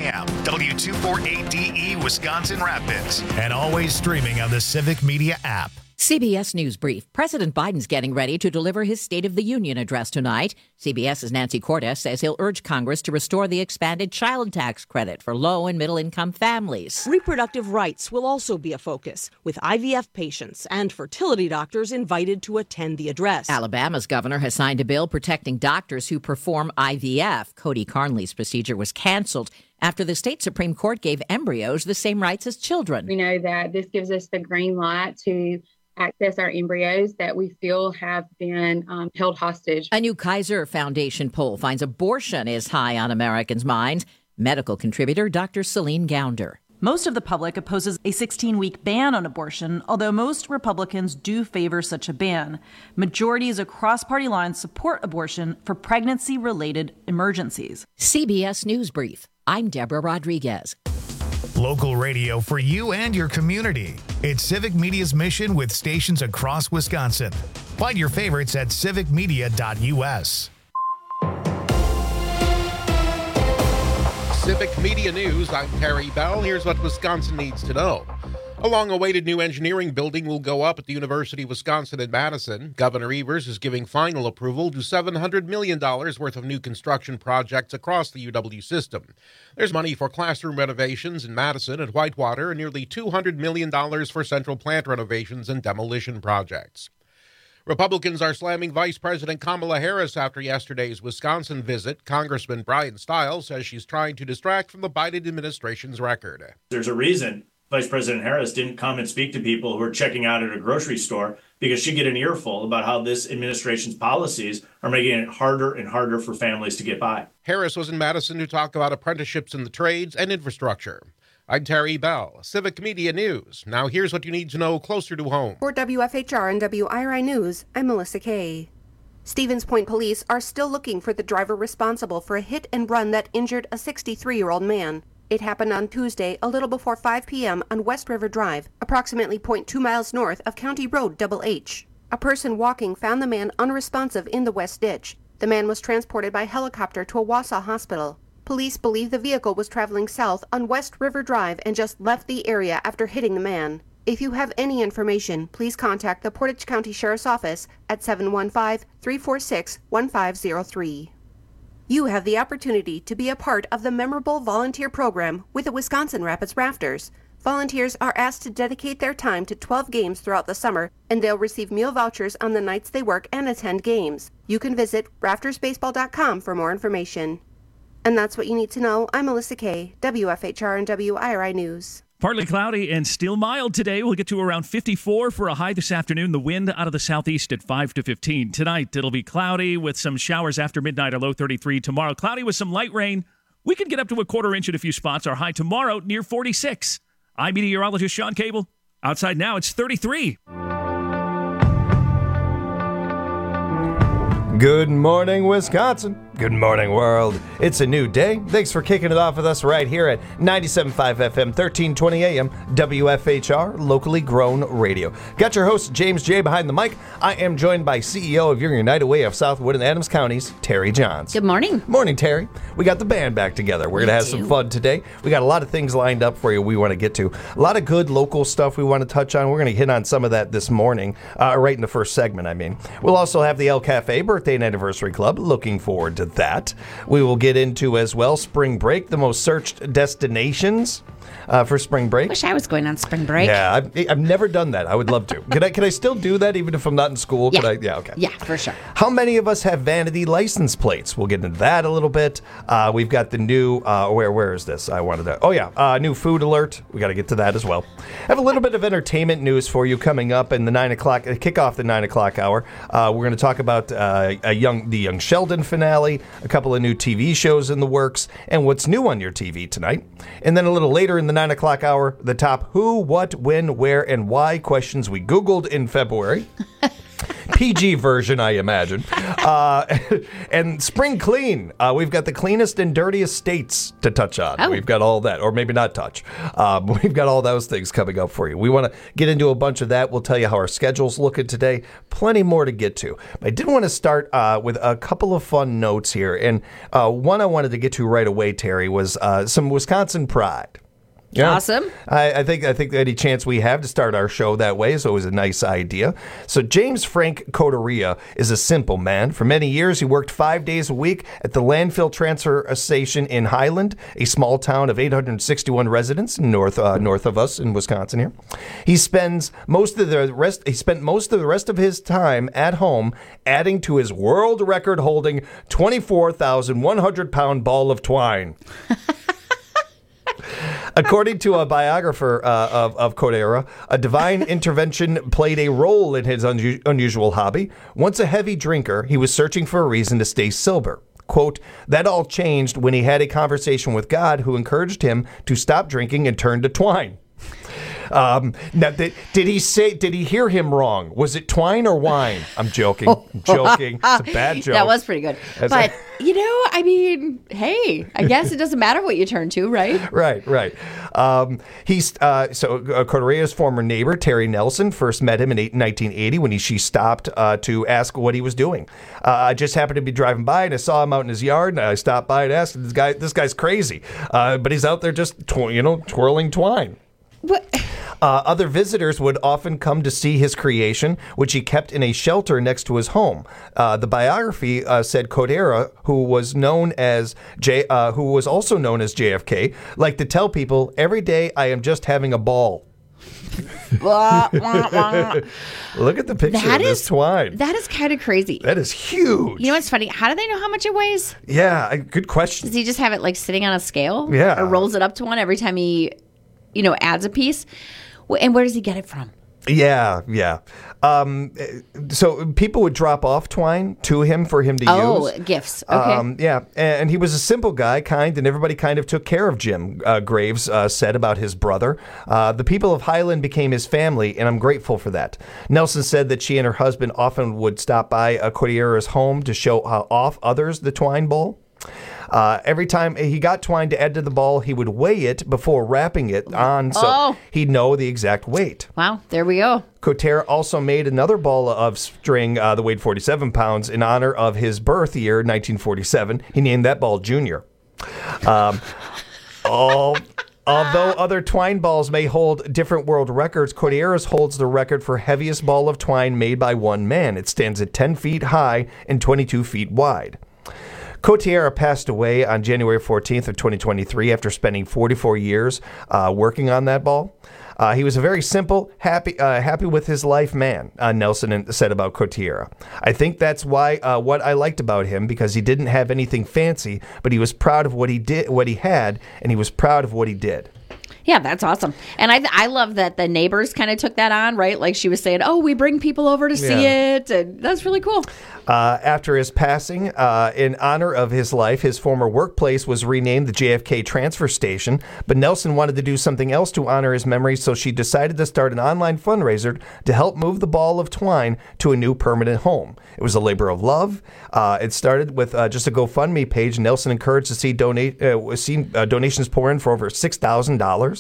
AM, W248DE Wisconsin Rapids, and always streaming on the Civic Media app. CBS News Brief. President Biden's getting ready to deliver his State of the Union address tonight. CBS's Nancy Cordes says he'll urge Congress to restore the expanded child tax credit for low and middle income families. Reproductive rights will also be a focus, with IVF patients and fertility doctors invited to attend the address. Alabama's governor has signed a bill protecting doctors who perform IVF. Cody Carnley's procedure was canceled after the state Supreme Court gave embryos the same rights as children. We know that this gives us the green light to access our embryos that we feel have been held hostage. A new Kaiser Foundation poll finds abortion is high on Americans' minds. Medical contributor Dr. Celine Gounder. Most of the public opposes a 16-week ban on abortion, although most Republicans do favor such a ban. Majorities across party lines support abortion for pregnancy-related emergencies. CBS News Brief. I'm Deborah Rodriguez. Local radio for you and your community. It's Civic Media's mission with stations across Wisconsin. Find your favorites at civicmedia.us. Civic Media News, I'm Terry Bell. Here's what Wisconsin needs to know. A long-awaited new engineering building will go up at the University of Wisconsin in Madison. Governor Evers is giving final approval to $700 million worth of new construction projects across the UW system. There's money for classroom renovations in Madison and Whitewater and nearly $200 million for central plant renovations and demolition projects. Republicans are slamming Vice President Kamala Harris after yesterday's Wisconsin visit. Congressman Brian Stiles says she's trying to distract from the Biden administration's record. There's a reason Vice President Harris didn't come and speak to people who are checking out at a grocery store, because she'd get an earful about how this administration's policies are making it harder and harder for families to get by. Harris was in Madison to talk about apprenticeships in the trades and infrastructure. I'm Terry Bell, Civic Media News. Now here's what you need to know closer to home. For WFHR and WIRI News, I'm Melissa Kay. Stevens Point police are still looking for the driver responsible for a hit and run that injured a 63-year-old man. It happened on Tuesday, a little before 5 p.m. on West River Drive, approximately 0.2 miles north of County Road Double H. A person walking found the man unresponsive in the west ditch. The man was transported by helicopter to a Wausau hospital. Police believe the vehicle was traveling south on West River Drive and just left the area after hitting the man. If you have any information, please contact the Portage County Sheriff's Office at 715-346-1503. You have the opportunity to be a part of the memorable volunteer program with the Wisconsin Rapids Rafters. Volunteers are asked to dedicate their time to 12 games throughout the summer, and they'll receive meal vouchers on the nights they work and attend games. You can visit raftersbaseball.com for more information. And that's what you need to know. I'm Melissa Kay, WFHR and WIRI News. Partly cloudy and still mild today. We'll get to around 54 for a high this afternoon. The wind out of the southeast at 5 to 15. Tonight, it'll be cloudy with some showers after midnight, a low 33. Tomorrow, cloudy with some light rain. We could get up to a quarter inch at a few spots. Our high tomorrow, near 46. I'm meteorologist Sean Cable. Outside now, it's 33. Good morning, Wisconsin. Good morning, world. It's a new day. Thanks for kicking it off with us right here at 97.5 FM, 1320 AM, WFHR, locally grown radio. Got your host, James J. behind the mic. I am joined by CEO of your United Way of Southwood and Adams Counties, Terry Johns. Good morning. Morning, Terry. We got the band back together. We're going to have some fun today. We got a lot of things lined up for you we want to get to. A lot of good local stuff we want to touch on. We're going to hit on some of that this morning, right in the first segment, I mean. We'll also have the El Cafe Birthday and Anniversary Club. Looking forward to that. We will get into as well spring break, the most searched destinations for spring break. Wish I was going on spring break. Yeah, I've never done that. I would love to. Can I still do that even if I'm not in school? Yeah. Okay. Yeah, for sure. How many of us have vanity license plates? We'll get into that a little bit. We've got the new, where is this? I wanted to, new food alert. We got to get to that as well. Have a little bit of entertainment news for you coming up in the 9 o'clock, kick off the 9 o'clock hour. We're going to talk about the Young Sheldon finale, a couple of new TV shows in the works, and what's new on your TV tonight. And then a little later in the 9 o'clock hour, the top who, what, when, where, and why questions we Googled in February. PG version, I imagine. And spring clean. We've got the cleanest and dirtiest states to touch on. Oh. We've got all that, or maybe not touch. We've got all those things coming up for you. We want to get into a bunch of that. We'll tell you how our schedule's looking today. Plenty more to get to. I did want to start with a couple of fun notes here. And one I wanted to get to right away, Terry, was some Wisconsin pride. Yeah. Awesome. I think any chance we have to start our show that way is always a nice idea. So James Frank Coteria is a simple man. For many years, he worked 5 days a week at the landfill transfer station in Highland, a small town of 861 residents north of us in Wisconsin here. He spent most of the rest of his time at home adding to his world record holding 24,100-pound ball of twine. According to a biographer of Codera, a divine intervention played a role in his unusual hobby. Once a heavy drinker, he was searching for a reason to stay sober. Quote, that all changed when he had a conversation with God who encouraged him to stop drinking and turn to twine. Now, did he hear him wrong? Was it twine or wine? I'm joking. It's a bad joke. That was pretty good. But, I mean, hey, I guess it doesn't matter what you turn to, right? Right. Coteria's former neighbor, Terry Nelson, first met him in 1980 when she stopped to ask what he was doing. I just happened to be driving by and I saw him out in his yard, and I stopped by and asked, this guy's crazy. But he's out there just, twirling twine. What? Other visitors would often come to see his creation, which he kept in a shelter next to his home. The biography said Codera, who was also known as JFK, liked to tell people, every day I am just having a ball. Look at the picture of this twine. That is kind of crazy. That is huge. You know what's funny? How do they know how much it weighs? Yeah, good question. Does he just have it like sitting on a scale? Yeah. Or rolls it up to one every time he adds a piece? And where does he get it from? Yeah. So people would drop off twine to him for him to use. Oh, gifts. Okay. Yeah. And he was a simple guy, kind, and everybody kind of took care of Jim, Graves said about his brother. The people of Highland became his family, and I'm grateful for that. Nelson said that she and her husband often would stop by Codera's home to show off others the twine bowl. Every time he got twine to add to the ball, he would weigh it before wrapping it on so he'd know the exact weight. Wow, there we go. Cotera also made another ball of string that weighed 47 pounds in honor of his birth year, 1947. He named that ball Junior. Although other twine balls may hold different world records, Codera's holds the record for heaviest ball of twine made by one man. It stands at 10 feet high and 22 feet wide. Cotera passed away on January 14th of 2023 after spending 44 years working on that ball. He was a very simple, happy with his life man, Nelson said about Cotera. I think that's why what I liked about him, because he didn't have anything fancy, but he was proud of what he had, and he was proud of what he did. Yeah, that's awesome. And I love that the neighbors kind of took that on, right? Like she was saying, we bring people over to see it. And that's really cool. After his passing, in honor of his life, his former workplace was renamed the JFK Transfer Station. But Nelson wanted to do something else to honor his memory, so she decided to start an online fundraiser to help move the ball of twine to a new permanent home. It was a labor of love. It started with just a GoFundMe page. Nelson encouraged to see donations pour in for over $6,000.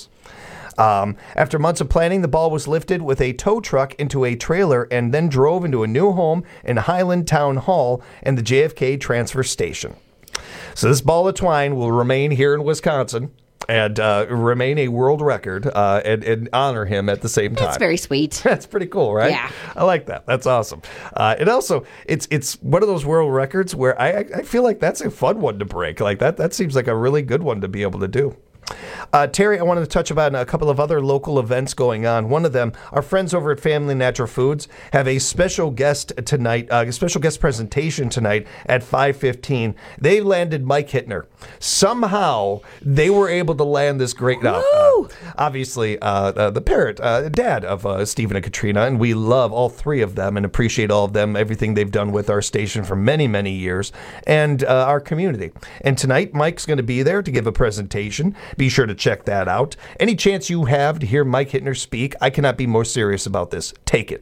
After months of planning, the ball was lifted with a tow truck into a trailer and then drove into a new home in Highland Town Hall and the JFK Transfer Station. So this ball of twine will remain here in Wisconsin and remain a world record and honor him at the same time. That's very sweet. That's pretty cool, right? Yeah. I like that. That's awesome. And also, it's one of those world records where I feel like that's a fun one to break. Like that seems like a really good one to be able to do. Terry, I wanted to touch about a couple of other local events going on. One of them, our friends over at Family Natural Foods have a special guest tonight, a special guest presentation tonight at 5:15. They landed Mike Hittner. Somehow, they were able to land this great... obviously, the parent, dad of Stephen and Katrina, and we love all three of them and appreciate all of them, everything they've done with our station for many, many years, and our community. And tonight, Mike's going to be there to give a presentation. Be sure to check that out. Any chance you have to hear Mike Hittner speak, I cannot be more serious about this. Take it.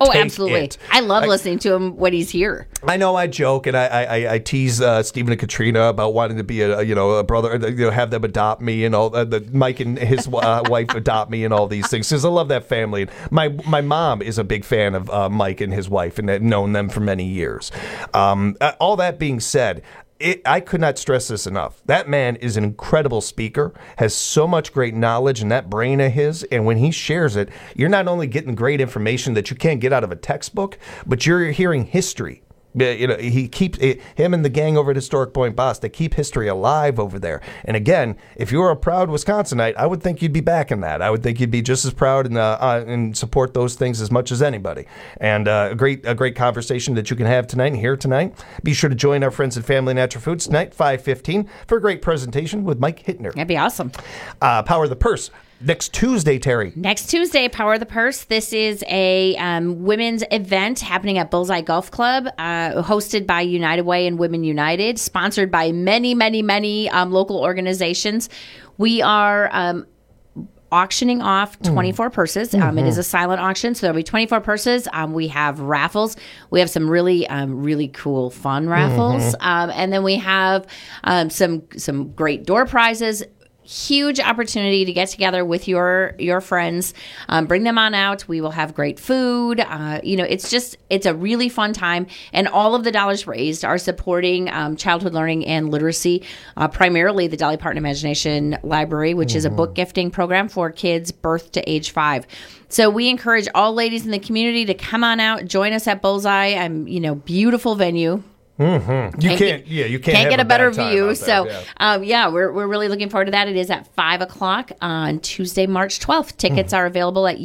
Oh, Take absolutely. it. I love listening to him when he's here. I know I joke and I tease Stephen and Katrina about wanting to be a brother, have them adopt me and all. Mike and his wife adopt me and all these things because I love that family. And my mom is a big fan of Mike and his wife and I've known them for many years. All that being said, I could not stress this enough. That man is an incredible speaker, has so much great knowledge in that brain of his, and when he shares it, you're not only getting great information that you can't get out of a textbook, but you're hearing history. He keeps him and the gang over at Historic Point Boss. They keep history alive over there. And again, if you're a proud Wisconsinite, I would think you'd be backing that. I would think you'd be just as proud and support those things as much as anybody. And a great conversation that you can have tonight and hear tonight. Be sure to join our friends at Family Natural Foods tonight, 5:15, for a great presentation with Mike Hittner. That'd be awesome. Power the Purse. Next Tuesday, Terry. Next Tuesday, Power the Purse. This is a women's event happening at Bullseye Golf Club, hosted by United Way and Women United, sponsored by many, many, many local organizations. We are auctioning off 24 purses. It is a silent auction, so there'll be 24 purses. We have raffles. We have some really, really cool, fun raffles. And then we have some great door prizes. Huge opportunity to get together with your friends, bring them on out. We will have great food. It's a really fun time, and all of the dollars raised are supporting childhood learning and literacy, primarily the Dolly Parton Imagination Library, which is a book gifting program for kids birth to age 5. So we encourage all ladies in the community to come on out, join us at Bullseye. Beautiful venue. You can't get a better view. So, yeah. We're really looking forward to that. It is at 5:00 on Tuesday, March 12th. Tickets are available at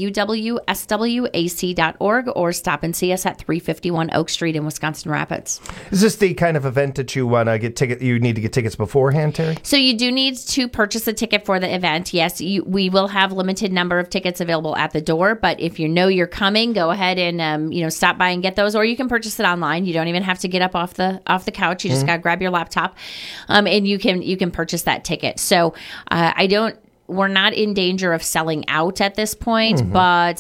uwswac.org or stop and see us at 351 Oak Street in Wisconsin Rapids. Is this the kind of event that you want to get tickets? You need to get tickets beforehand, Terry? So you do need to purchase a ticket for the event. Yes, we will have limited number of tickets available at the door, but if you know you're coming, go ahead and stop by and get those, or you can purchase it online. You don't even have to get up off the couch. You just got to grab your laptop, and you can purchase that ticket. So we're not in danger of selling out at this point, but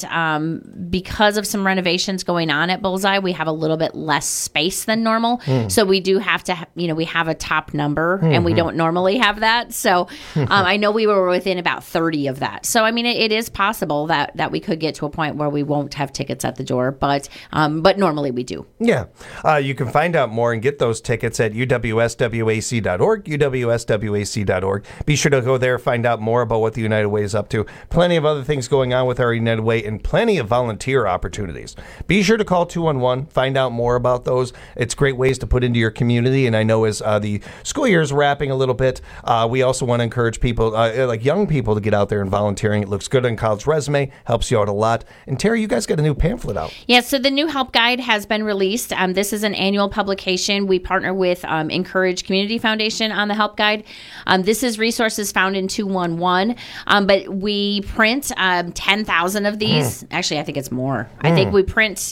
because of some renovations going on at Bullseye, we have a little bit less space than normal. So we do have to, we have a top number, and we don't normally have that. So I know we were within about 30 of that. So, it is possible that we could get to a point where we won't have tickets at the door, but normally we do. Yeah. You can find out more and get those tickets at uwswac.org, uwswac.org. Be sure to go there, find out more about what the United Way is up to. Plenty of other things going on with our United Way and plenty of volunteer opportunities. Be sure to call 211, find out more about those. It's great ways to put into your community. And I know as the school year is wrapping a little bit, we also want to encourage people, like young people, to get out there and volunteering. It looks good on college resume, helps you out a lot. And Terry, you guys got a new pamphlet out. Yeah, so the new help guide has been released. This is an annual publication. We partner with Encourage Community Foundation on the help guide. This is resources found in 211. But we print 10,000 of these. Actually, I think it's more. I think we print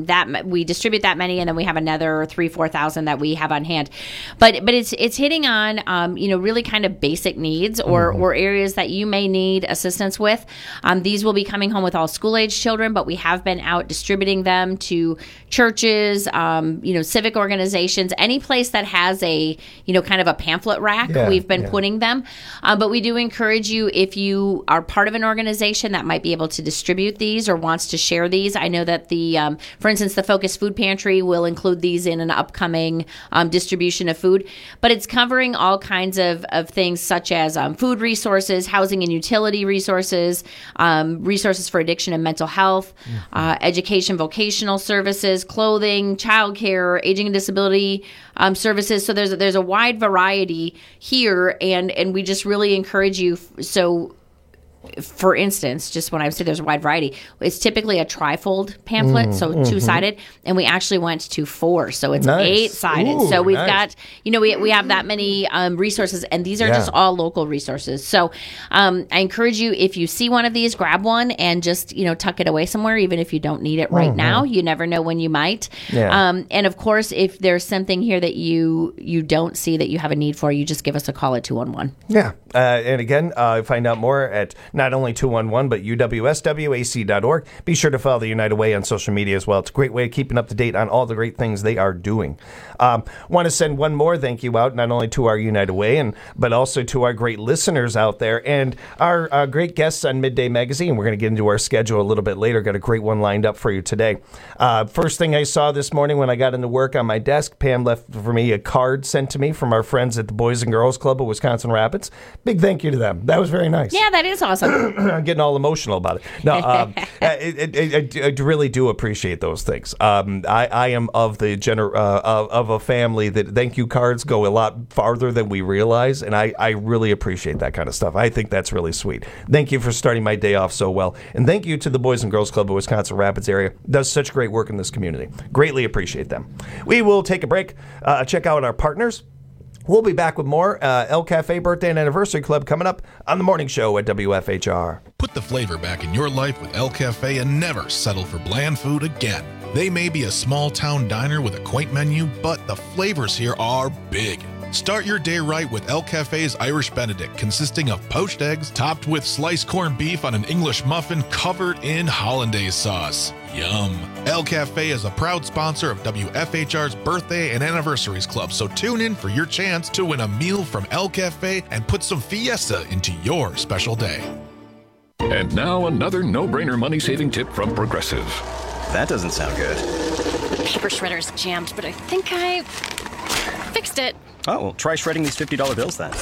we distribute that many, and then we have another 3,000-4,000 that we have on hand. But it's hitting on really kind of basic needs or areas that you may need assistance with. These will be coming home with all school age children, but we have been out distributing them to churches, civic organizations, any place that has a kind of a pamphlet rack. We've been putting them, but we do encourage you, if you are part of an organization that might be able to distribute these or wants to share these. I know that for instance, the Focus Food Pantry will include these in an upcoming distribution of food, but it's covering all kinds of things such as food resources, housing and utility resources, resources for addiction and mental health, education, vocational services, clothing, childcare, aging and disability services. So there's a wide variety here, and we just really encourage you. So, for instance, just when I say there's a wide variety, it's typically a trifold pamphlet, so two-sided, and we actually went to 4, so it's 8-sided. So we've got, we have that many resources, and these are just all local resources. So I encourage you, if you see one of these, grab one and just, tuck it away somewhere, even if you don't need it right now. You never know when you might. Yeah. And of course, if there's something here that you don't see that you have a need for, you just give us a call at 211. Yeah. And again, find out more at not only 211, but uwswac.org. Be sure to follow the United Way on social media as well. It's a great way of keeping up to date on all the great things they are doing. Want to send one more thank you out, not only to our United Way, but also to our great listeners out there and our great guests on Midday Magazine. We're going to get into our schedule a little bit later. Got a great one lined up for you today. First thing I saw this morning when I got into work on my desk, Pam left for me a card sent to me from our friends at the Boys and Girls Club of Wisconsin Rapids. Big thank you to them. That was very nice. Yeah, that is awesome. I'm getting all emotional about it. No, I really do appreciate those things. I am of the of a family that thank you cards go a lot farther than we realize, and I really appreciate that kind of stuff. I think that's really sweet. Thank you for starting my day off so well, and thank you to the Boys and Girls Club of Wisconsin Rapids area. Does such great work in this community. Greatly appreciate them. We will take a break, check out our partners. We'll be back with more El Cafe Birthday and Anniversary Club coming up on the morning show at WFHR. Put the flavor back in your life with El Cafe and never settle for bland food again. They may be a small town diner with a quaint menu, but the flavors here are big. Start your day right with El Cafe's Irish Benedict, consisting of poached eggs topped with sliced corned beef on an English muffin covered in hollandaise sauce. Yum. El Cafe is a proud sponsor of WFHR's Birthday and Anniversaries Club, so tune in for your chance to win a meal from El Cafe and put some fiesta into your special day. And now another no-brainer money-saving tip from Progressive. That doesn't sound good. The paper shredder is jammed, but I think I fixed it. Oh, well, try shredding these $50 bills then.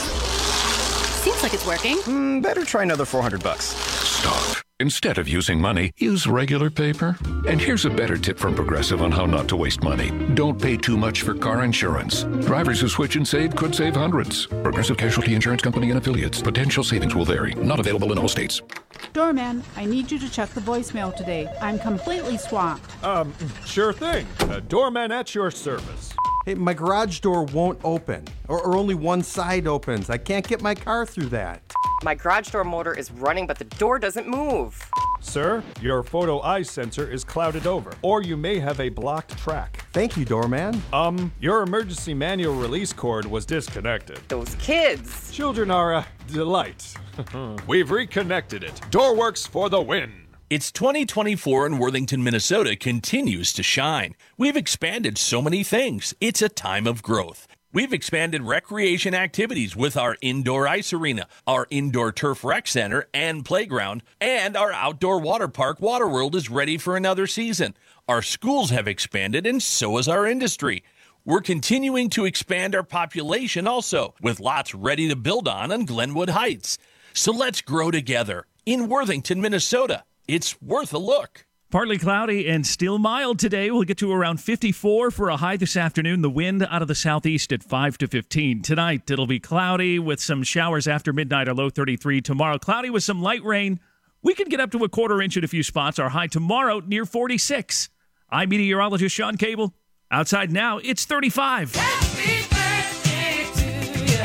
Seems like it's working. Better try another $400. Stop. Instead of using money, use regular paper. And here's a better tip from Progressive on how not to waste money. Don't pay too much for car insurance. Drivers who switch and save could save hundreds. Progressive Casualty Insurance Company and affiliates. Potential savings will vary. Not available in all states. Doorman, I need you to check the voicemail today. I'm completely swamped. Sure thing. Doorman at your service. Hey, my garage door won't open, or only one side opens. I can't get my car through that. My garage door motor is running, but the door doesn't move. Sir, your photo eye sensor is clouded over, or you may have a blocked track. Thank you, doorman. Your emergency manual release cord was disconnected. Those kids. Children are a delight. We've reconnected it. Doorworks for the win. It's 2024 and Worthington, Minnesota continues to shine. We've expanded so many things. It's a time of growth. We've expanded recreation activities with our indoor ice arena, our indoor turf rec center and playground, and our outdoor water park, Waterworld, is ready for another season. Our schools have expanded, and so has our industry. We're continuing to expand our population also, with lots ready to build on Glenwood Heights. So let's grow together in Worthington, Minnesota. It's worth a look. Partly cloudy and still mild today. We'll get to around 54 for a high this afternoon. The wind out of the southeast at 5 to 15. Tonight, it'll be cloudy with some showers after midnight, a low 33. Tomorrow, cloudy with some light rain. We can get up to a quarter inch at a few spots. Our high tomorrow near 46. I'm meteorologist Sean Cable. Outside now, it's 35. Happy birthday to you.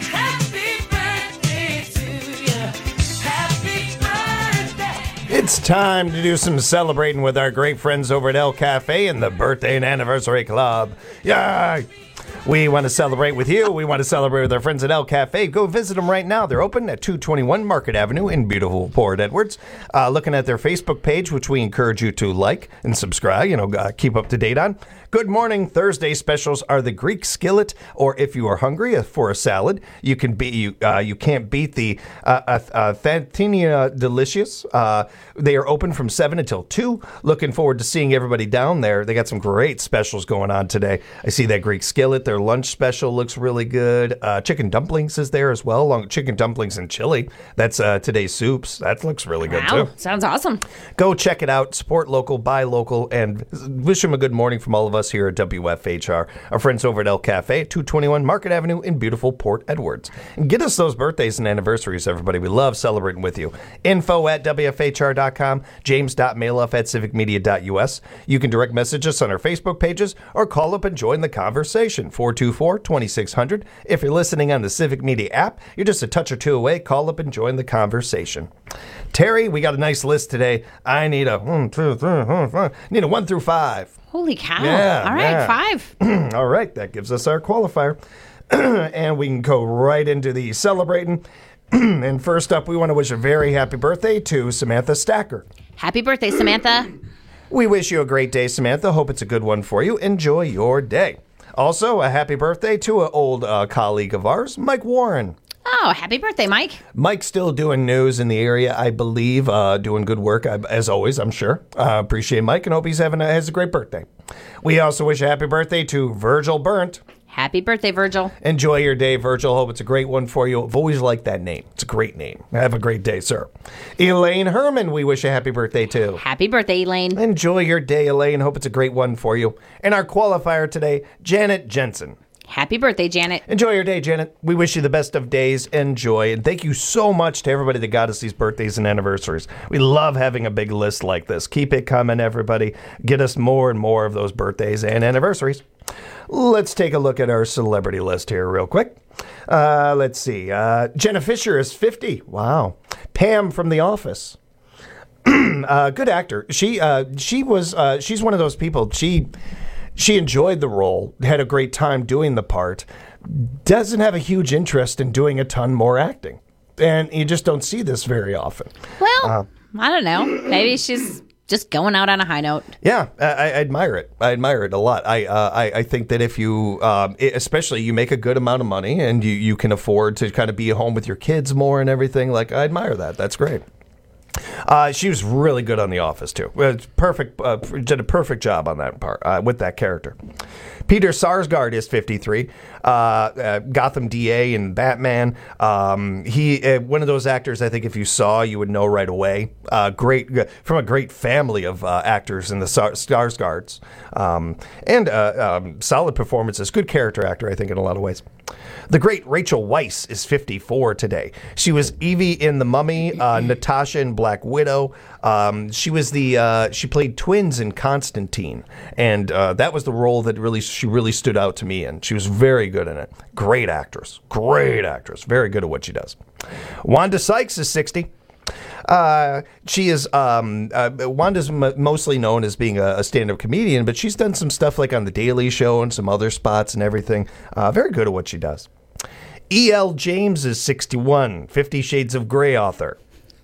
Happy birthday to you. Happy birthday. It's time to do some celebrating with our great friends over at El Cafe and the Birthday and Anniversary Club. Yay! We want to celebrate with you. We want to celebrate with our friends at El Cafe. Go visit them right now. They're open at 221 Market Avenue in beautiful Port Edwards. Looking at their Facebook page, which we encourage you to like and subscribe, keep up to date on. Good Morning Thursday specials are the Greek skillet, or if you are hungry for a salad, you can't beat the Athenia Delicious. They are open from 7 until 2. Looking forward to seeing everybody down there. They got some great specials going on today. I see that Greek skillet. Their lunch special looks really good. Chicken dumplings is there as well, along with chicken dumplings and chili. That's today's soups. That looks really good too. Sounds awesome. Go check it out. Support local, buy local, and wish them a good morning from all of us here at WFHR. Our friends over at El Cafe at 221 Market Avenue in beautiful Port Edwards. And get us those birthdays and anniversaries, everybody. We love celebrating with you. Info at WFHR.com, james.mailoff@civicmedia.us. You can direct message us on our Facebook pages or call up and join the conversation, 424-2600. If you're listening on the Civic Media app, you're just a touch or two away. Call up and join the conversation. Terry, we got a nice list today. I need a 1 through 5. Holy cow. Yeah, all right, 5. All right, that gives us our qualifier. And we can go right into the celebrating. And first up, we want to wish a very happy birthday to Samantha Stacker. Happy birthday, Samantha. We wish you a great day, Samantha. Hope it's a good one for you. Enjoy your day. Also, a happy birthday to an old colleague of ours, Mike Warren. Oh, happy birthday, Mike. Mike's still doing news in the area, I believe, doing good work, as always, I'm sure. Appreciate Mike and hope he's has a great birthday. We also wish a happy birthday to Virgil Burnt. Happy birthday, Virgil. Enjoy your day, Virgil. Hope it's a great one for you. I've always liked that name. It's a great name. Have a great day, sir. Elaine Herman, we wish a happy birthday to. Happy birthday, Elaine. Enjoy your day, Elaine. Hope it's a great one for you. And our qualifier today, Janet Jensen. Happy birthday, Janet. Enjoy your day, Janet. We wish you the best of days. Enjoy. And thank you so much to everybody that got us these birthdays and anniversaries. We love having a big list like this. Keep it coming, everybody. Get us more and more of those birthdays and anniversaries. Let's take a look at our celebrity list here real quick. Let's see. Jenna Fisher is 50. Wow. Pam from The Office. Good actor. She's one of those people. She enjoyed the role, had a great time doing the part, doesn't have a huge interest in doing a ton more acting. And you just don't see this very often. Well, I don't know. Maybe she's just going out on a high note. Yeah, I admire it. I admire it a lot. I think that if you, especially you make a good amount of money and you can afford to kind of be at home with your kids more and everything, like I admire that. That's great. She was really good on The Office, too. Perfect, did a perfect job on that part, with that character. Peter Sarsgaard is 53. Gotham DA and Batman. He one of those actors I think if you saw, you would know right away. Great, from a great family of actors in the Sarsgaards. And solid performances. Good character actor, I think, in a lot of ways. The great Rachel Weisz is 54 today. She was Evie in The Mummy, Natasha in Black Widow. She played twins in Constantine, and that was the role that she really stood out to me in. She was very good in it. Great actress. Very good at what she does. Wanda Sykes is 60. She is Wanda's mostly known as being a stand-up comedian, but she's done some stuff like on The Daily Show and some other spots and everything. Very good at what she does. E.L. James is 61, 50 Shades of Grey author.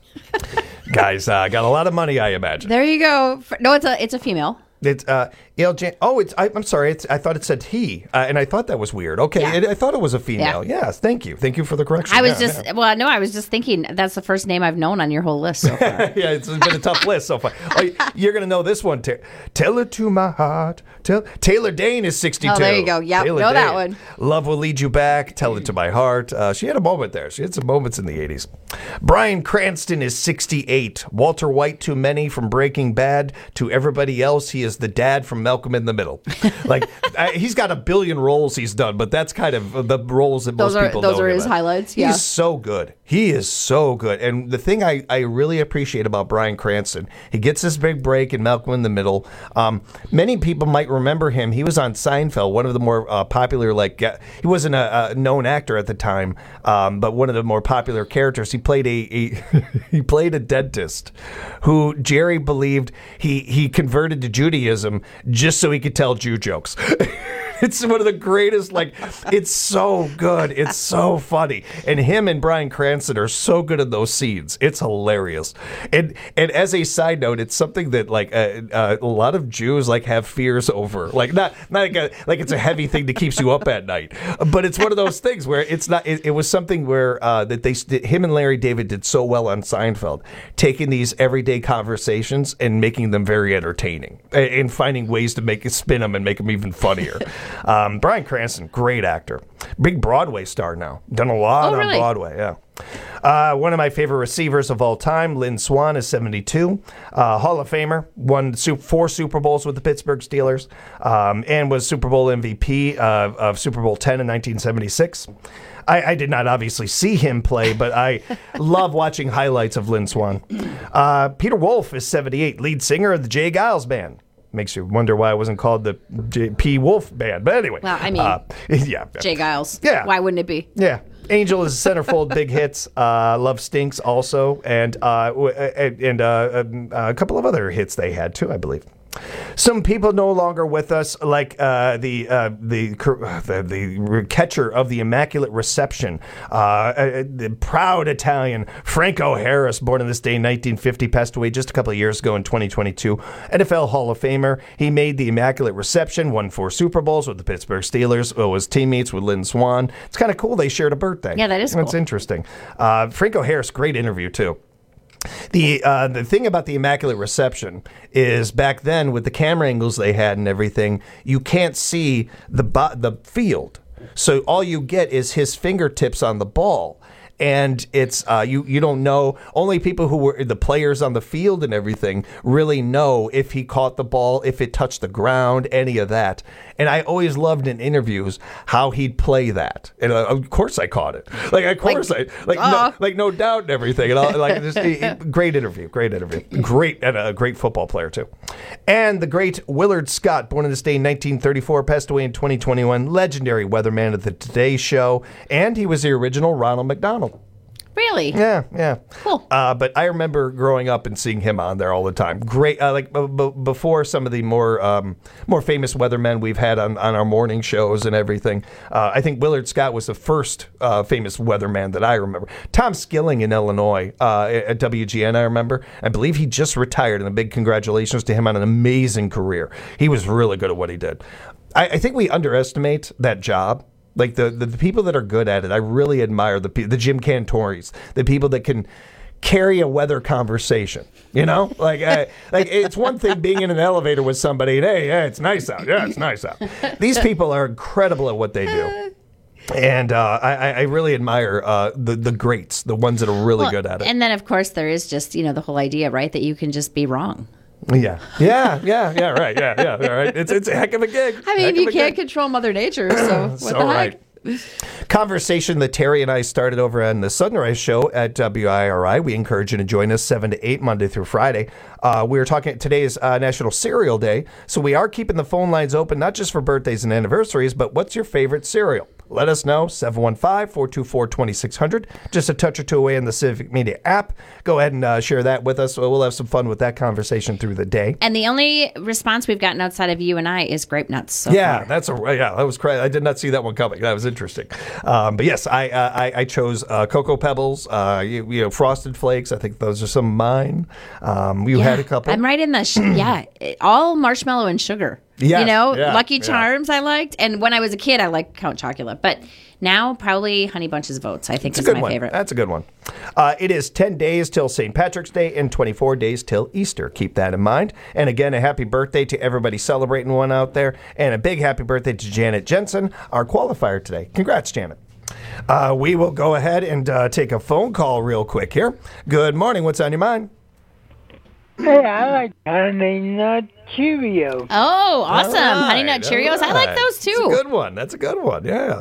Guys, got a lot of money, I imagine. There you go. No, it's a female. It's E.L. James. Oh, I'm sorry. I thought it said he, and I thought that was weird. Okay, Yeah. I thought it was a female. Yeah. Yes, thank you for the correction. I was I was just thinking that's the first name I've known on your whole list so far. Yeah, it's been a tough list so far. Oh, you're gonna know this one. Tell it to my heart. Taylor Dane is 62. Oh, there you go. Yep, Taylor know that Dane. one. Love will lead you back. Tell it to my heart. She had a moment there. She had some moments in the 80s. Bryan Cranston is 68. Walter White to many from Breaking Bad. To everybody else, he is the dad from Malcolm in the Middle. Like he's got a billion roles he's done, but that's kind of the roles that most people know. Those are him his as. highlights. Yeah. He's so good. He is so good. And the thing I really appreciate about Bryan Cranston, he gets this big break in Malcolm in the Middle. Many people might remember him. He was on Seinfeld, one of the more popular, he wasn't a known actor at the time, but one of the more popular characters. He played he played a dentist who Jerry believed he converted to Judaism just so he could tell Jew jokes. It's one of the greatest, it's so good. It's so funny. And him and Bryan Cranston are so good in those scenes. It's hilarious. And as a side note, it's something that a lot of Jews have fears over. Not it's a heavy thing that keeps you up at night. But it's one of those things where it's not, it was something where him and Larry David did so well on Seinfeld, taking these everyday conversations and making them very entertaining and finding ways to spin them and make them even funnier. Bryan Cranston, great actor. Big Broadway star now. Done a lot on Broadway, yeah. One of my favorite receivers of all time, Lynn Swann, is 72. Hall of Famer, won 4 Super Bowls with the Pittsburgh Steelers, and was Super Bowl MVP of Super Bowl X in 1976. I did not obviously see him play, but I love watching highlights of Lynn Swann. Peter Wolf is 78, lead singer of the Jay Giles Band. Makes you wonder why it wasn't called the P. Wolf Band. But anyway. Well, I mean, yeah. Jay Giles. Yeah. Why wouldn't it be? Yeah. Angel is a centerfold, big hits. Love Stinks also. And a couple of other hits they had too, I believe. Some people no longer with us, like the catcher of the Immaculate Reception, the proud Italian Franco Harris, born on this day in 1950, passed away just a couple of years ago in 2022. NFL Hall of Famer. He made the Immaculate Reception, won 4 Super Bowls with the Pittsburgh Steelers, was teammates with Lynn Swann. It's kind of cool they shared a birthday. Yeah, that is cool. That's interesting. Franco Harris, great interview, too. The thing about the Immaculate Reception is back then with the camera angles they had and everything, you can't see the field. So all you get is his fingertips on the ball. And it's you don't know. Only people who were the players on the field and everything really know if he caught the ball, if it touched the ground, any of that. And I always loved in interviews how he'd play that. And of course I caught it. No doubt and everything. And great interview. Great and a great football player too. And the great Willard Scott, born on this day in 1934, passed away in 2021. Legendary weatherman of the Today Show, and he was the original Ronald McDonald. Really? Yeah. Cool. But I remember growing up and seeing him on there all the time. Great. Before some of the more famous weathermen we've had on our morning shows and everything. I think Willard Scott was the first famous weatherman that I remember. Tom Skilling in Illinois at WGN, I remember. I believe he just retired, and a big congratulations to him on an amazing career. He was really good at what he did. I think we underestimate that job. Like the people that are good at it, I really admire the Jim Cantoris, the people that can carry a weather conversation. You know, like it's one thing being in an elevator with somebody and hey, it's nice out. Yeah, it's nice out. These people are incredible at what they do. And I really admire the greats, the ones that are really good at it. And then, of course, there is just, the whole idea, right, that you can just be wrong. Yeah, right. It's a heck of a gig. I mean, you can't control Mother Nature, so what the heck? Conversation that Terry and I started over on the Sunrise Show at WIRI. We encourage you to join us 7 to 8 Monday through Friday. We were talking, today is National Cereal Day, so we are keeping the phone lines open, not just for birthdays and anniversaries, but what's your favorite cereal? Let us know, 715-424-2600. Just a touch or two away in the Civic Media app. Go ahead and share that with us. We'll have some fun with that conversation through the day. And the only response we've gotten outside of you and I is grape nuts. So far. That was crazy. I did not see that one coming. That was interesting. But yes, I chose Cocoa Pebbles, Frosted Flakes. I think those are some of mine. You had a couple. I'm right in the all marshmallow and sugar. Yes, Lucky Charms I liked. And when I was a kid, I liked Count Chocula. But now, probably Honey Bunches of Oats, I think, is my favorite. That's a good one. It is 10 days till St. Patrick's Day and 24 days till Easter. Keep that in mind. And again, a happy birthday to everybody celebrating one out there. And a big happy birthday to Janet Jensen, our qualifier today. Congrats, Janet. We will go ahead and take a phone call real quick here. Good morning. What's on your mind? Hey, I like Honey Nut Cheerios. Oh, awesome. Right, Honey Nut Cheerios. I like those too. That's a good one. Yeah.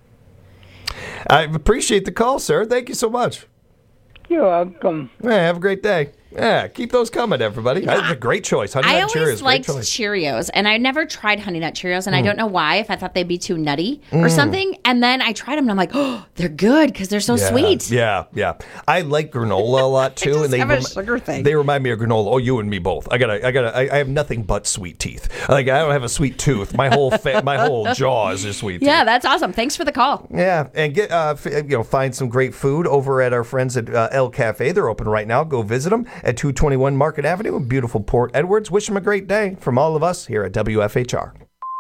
I appreciate the call, sir. Thank you so much. You're welcome. Yeah, have a great day. Yeah, keep those coming, everybody. That's a great choice. Honey Nut Cheerios. I always liked Cheerios, and I never tried Honey Nut Cheerios, and I don't know why, if I thought they'd be too nutty or something. And then I tried them, and I'm like, oh, they're good because they're so sweet. Yeah. I like granola a lot too, and they have a sugar thing. They remind me of granola. Oh, you and me both. I have nothing but sweet teeth. Like I don't have a sweet tooth. My whole my whole jaw is just sweet teeth. Yeah, that's awesome. Thanks for the call. Yeah, and get find some great food over at our friends at El Cafe. They're open right now. Go visit them at 221 Market Avenue in beautiful Port Edwards. Wish them a great day from all of us here at WFHR.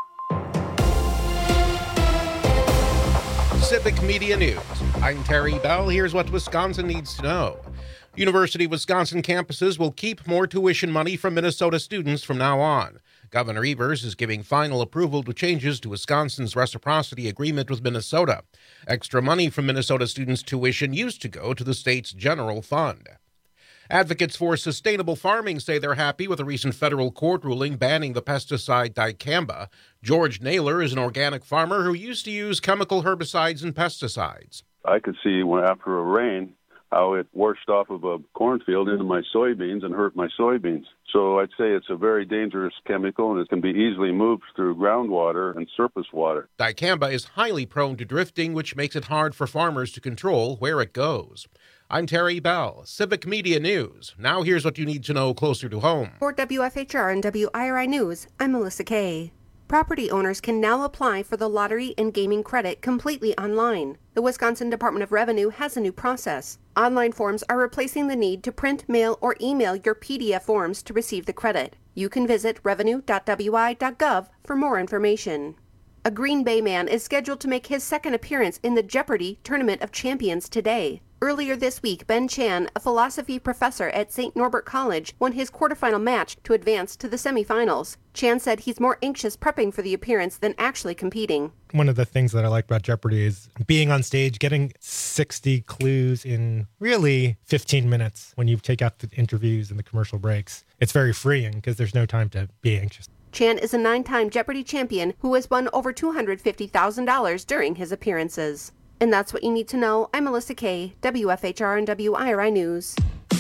Civic Media News. I'm Terry Bell. Here's what Wisconsin needs to know. University of Wisconsin campuses will keep more tuition money from Minnesota students from now on. Governor Evers is giving final approval to changes to Wisconsin's reciprocity agreement with Minnesota. Extra money from Minnesota students' tuition used to go to the state's general fund. Advocates for sustainable farming say they're happy with a recent federal court ruling banning the pesticide dicamba. George Naylor is an organic farmer who used to use chemical herbicides and pesticides. I could see after a rain how it washed off of a cornfield into my soybeans and hurt my soybeans. So I'd say it's a very dangerous chemical, and it can be easily moved through groundwater and surface water. Dicamba is highly prone to drifting, which makes it hard for farmers to control where it goes. I'm Terry Bell, Civic Media News. Now here's what you need to know closer to home. For WFHR and WIRI News, I'm Melissa Kay. Property owners can now apply for the lottery and gaming credit completely online. The Wisconsin Department of Revenue has a new process. Online forms are replacing the need to print, mail, or email your PDF forms to receive the credit. You can visit revenue.wi.gov for more information. A Green Bay man is scheduled to make his second appearance in the Jeopardy! Tournament of Champions today. Earlier this week, Ben Chan, a philosophy professor at St. Norbert College, won his quarterfinal match to advance to the semifinals. Chan said he's more anxious prepping for the appearance than actually competing. One of the things that I like about Jeopardy! Is being on stage, getting 60 clues in really 15 minutes when you take out the interviews and the commercial breaks. It's very freeing because there's no time to be anxious. Chan is a 9-time Jeopardy! Champion who has won over $250,000 during his appearances. And that's what you need to know. I'm Melissa Kay, WFHR and WIRI News.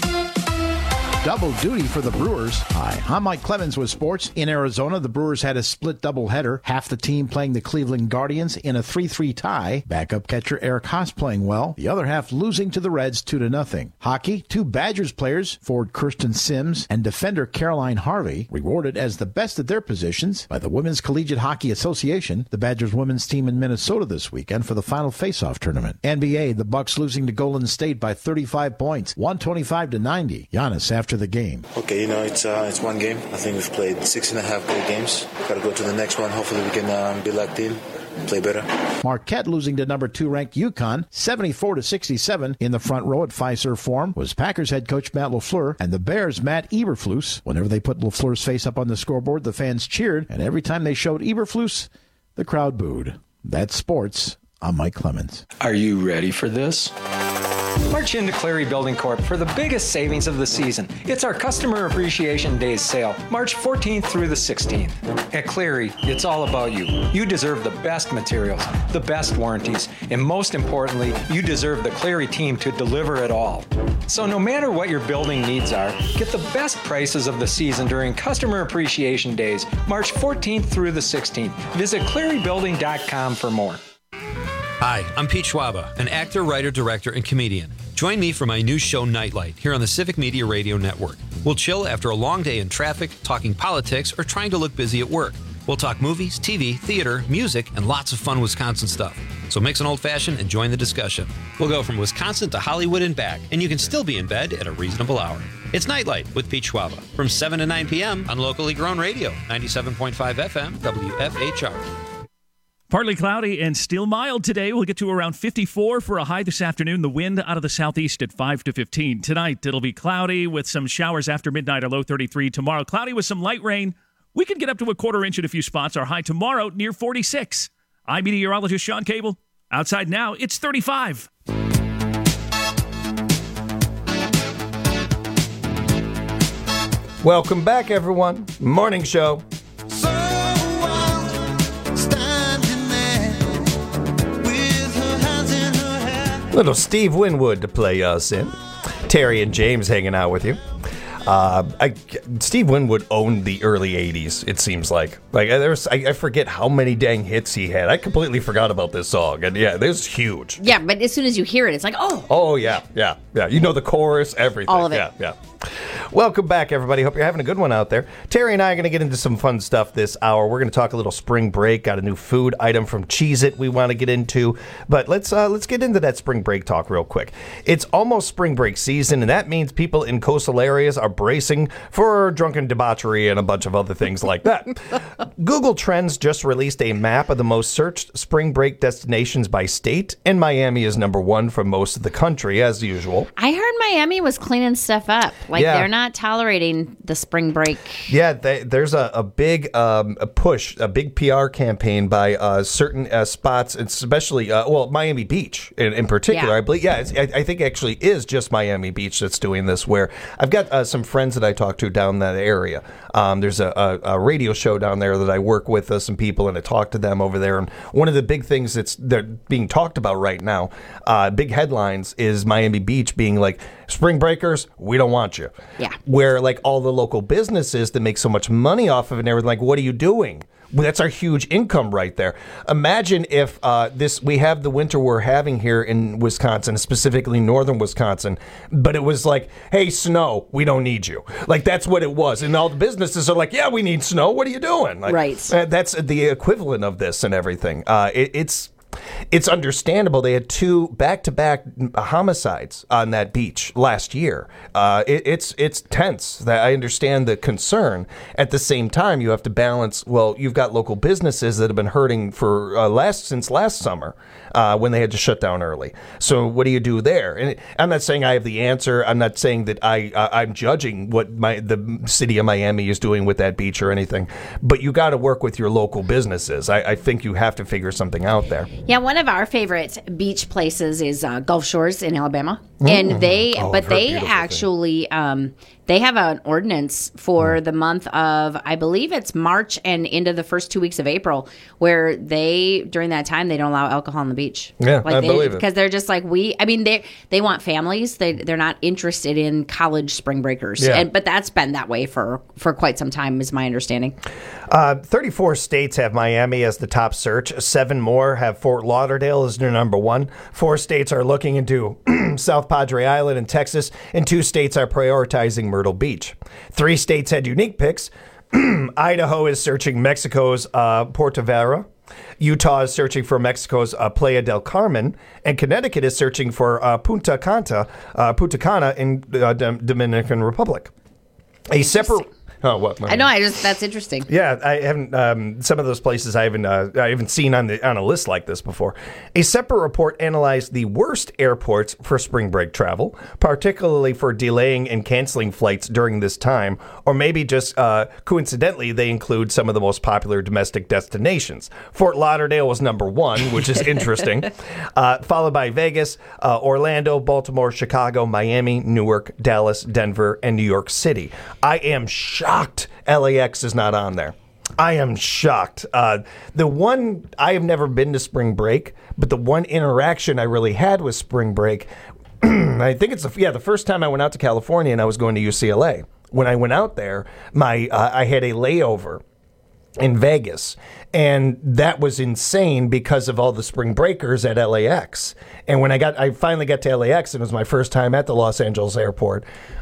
Double duty for the Brewers. Hi, I'm Mike Clemens with sports. In Arizona, the Brewers had a split doubleheader. Half the team playing the Cleveland Guardians in a 3-3 tie. Backup catcher Eric Haas playing well. The other half losing to the Reds 2-0. Hockey, 2 Badgers players, forward Kirsten Sims and defender Caroline Harvey, rewarded as the best at their positions by the Women's Collegiate Hockey Association. The Badgers women's team in Minnesota this weekend for the final face-off tournament. NBA, the Bucks losing to Golden State by 35 points, 125-90. Giannis after the game. Okay, it's one game. I think we've played 6.5 good games. Got to go to the next one. Hopefully we can be locked in, play better. Marquette losing to number 2 ranked UConn 74-67. In the front row at Fiserv Forum was Packers head coach Matt LaFleur and the Bears' Matt Eberflus. Whenever they put LaFleur's face up on the scoreboard, the fans cheered, and every time they showed Eberflus, the crowd booed. That's sports. I'm Mike Clemens. Are you ready for this? March into Cleary Building Corp for the biggest savings of the season. It's our Customer Appreciation Days sale, March 14th through the 16th. At Cleary, it's all about you. You deserve the best materials, the best warranties, and most importantly, you deserve the Cleary team to deliver it all. So no matter what your building needs are, get the best prices of the season during Customer Appreciation Days, March 14th through the 16th. Visit clearybuilding.com for more. Hi, I'm Pete Schwaba, an actor, writer, director, and comedian. Join me for my new show, Nightlight, here on the Civic Media Radio Network. We'll chill after a long day in traffic, talking politics, or trying to look busy at work. We'll talk movies, TV, theater, music, and lots of fun Wisconsin stuff. So mix an old-fashioned and join the discussion. We'll go from Wisconsin to Hollywood and back, and you can still be in bed at a reasonable hour. It's Nightlight with Pete Schwaba from 7 to 9 p.m. on locally grown radio, 97.5 FM, WFHR. Partly cloudy and still mild today. We'll get to around 54 for a high this afternoon. The wind out of the southeast at 5 to 15. Tonight, it'll be cloudy with some showers after midnight, a low 33. Tomorrow, cloudy with some light rain. We can get up to a quarter inch in a few spots. Our high tomorrow near 46. I'm meteorologist Sean Cable. Outside now, it's 35. Welcome back, everyone. Morning show. Little Steve Winwood to play us in. Terry and James hanging out with you. Steve Winwood owned the early 80s, it seems like. I forget how many dang hits he had. I completely forgot about this song. And yeah, this is huge. Yeah, but as soon as you hear it, it's like, oh. Oh, yeah. You know the chorus, everything. All of it. Yeah. Welcome back, everybody. Hope you're having a good one out there. Terry and I are going to get into some fun stuff this hour. We're going to talk a little spring break. Got a new food item from Cheez-It we want to get into. But let's get into that spring break talk real quick. It's almost spring break season, and that means people in coastal areas are bracing for drunken debauchery and a bunch of other things like that. Google Trends just released a map of the most searched spring break destinations by state, and Miami is number 1 for most of the country, as usual. I heard Miami was cleaning stuff up. They're not tolerating the spring break. Yeah, there's a big push, a big PR campaign by certain spots, especially, Miami Beach in particular. Yeah. I believe, I think actually is just Miami Beach that's doing this, where I've got some friends that I talk to down that area. There's a radio show down there that I work with some people, and I talk to them over there. And one of the big things they're being talked about right now, big headlines, is Miami Beach being like, spring breakers, we don't want you. Yeah. Where like all the local businesses that make so much money off of it and everything, like, what are you doing? That's our huge income right there. Imagine if we have the winter we're having here in Wisconsin, specifically northern Wisconsin, but it was like, hey, snow, we don't need you. Like, that's what it was. And all the businesses are like, yeah, we need snow. What are you doing? Like, right. That's the equivalent of this and everything. It's understandable. They had 2 back-to-back homicides on that beach last year. It's tense. That I understand the concern. At the same time, you have to balance. Well, you've got local businesses that have been hurting for since last summer when they had to shut down early. So what do you do there? And I'm not saying I have the answer. I'm not saying that I'm judging what the city of Miami is doing with that beach or anything. But you got to work with your local businesses. I think you have to figure something out there. Yeah, one of our favorite beach places is Gulf Shores in Alabama, and they actually they have an ordinance for the month of, I believe it's March and into the first 2 weeks of April, where during that time they don't allow alcohol on the beach. Yeah, I believe it, because they're just like they want families. They're not interested in college spring breakers, but that's been that way for quite some time, is my understanding. 34 states have Miami as the top search. 7 more have Fort Lauderdale as their number 1. 4 states are looking into South Padre Island in Texas, and 2 states are prioritizing Myrtle Beach. 3 states had unique picks. Idaho is searching Mexico's Puerto Vallarta. Utah is searching for Mexico's Playa del Carmen, and Connecticut is searching for Punta Cana in Dominican Republic. A separate. Oh, what? I know. That's interesting. Yeah, I haven't. Some of those places I haven't seen on a list like this before. A separate report analyzed the worst airports for spring break travel, particularly for delaying and canceling flights during this time, or maybe just coincidentally they include some of the most popular domestic destinations. Fort Lauderdale was number 1, which is interesting, followed by Vegas, Orlando, Baltimore, Chicago, Miami, Newark, Dallas, Denver, and New York City. I am shocked LAX is not on there. I am shocked. I have never been to spring break, but the one interaction I really had with spring break, I think it's the first time I went out to California and I was going to UCLA. When I went out there, I had a layover in Vegas, and that was insane because of all the spring breakers at LAX. And when I finally got to LAX, and it was my first time at the Los Angeles airport.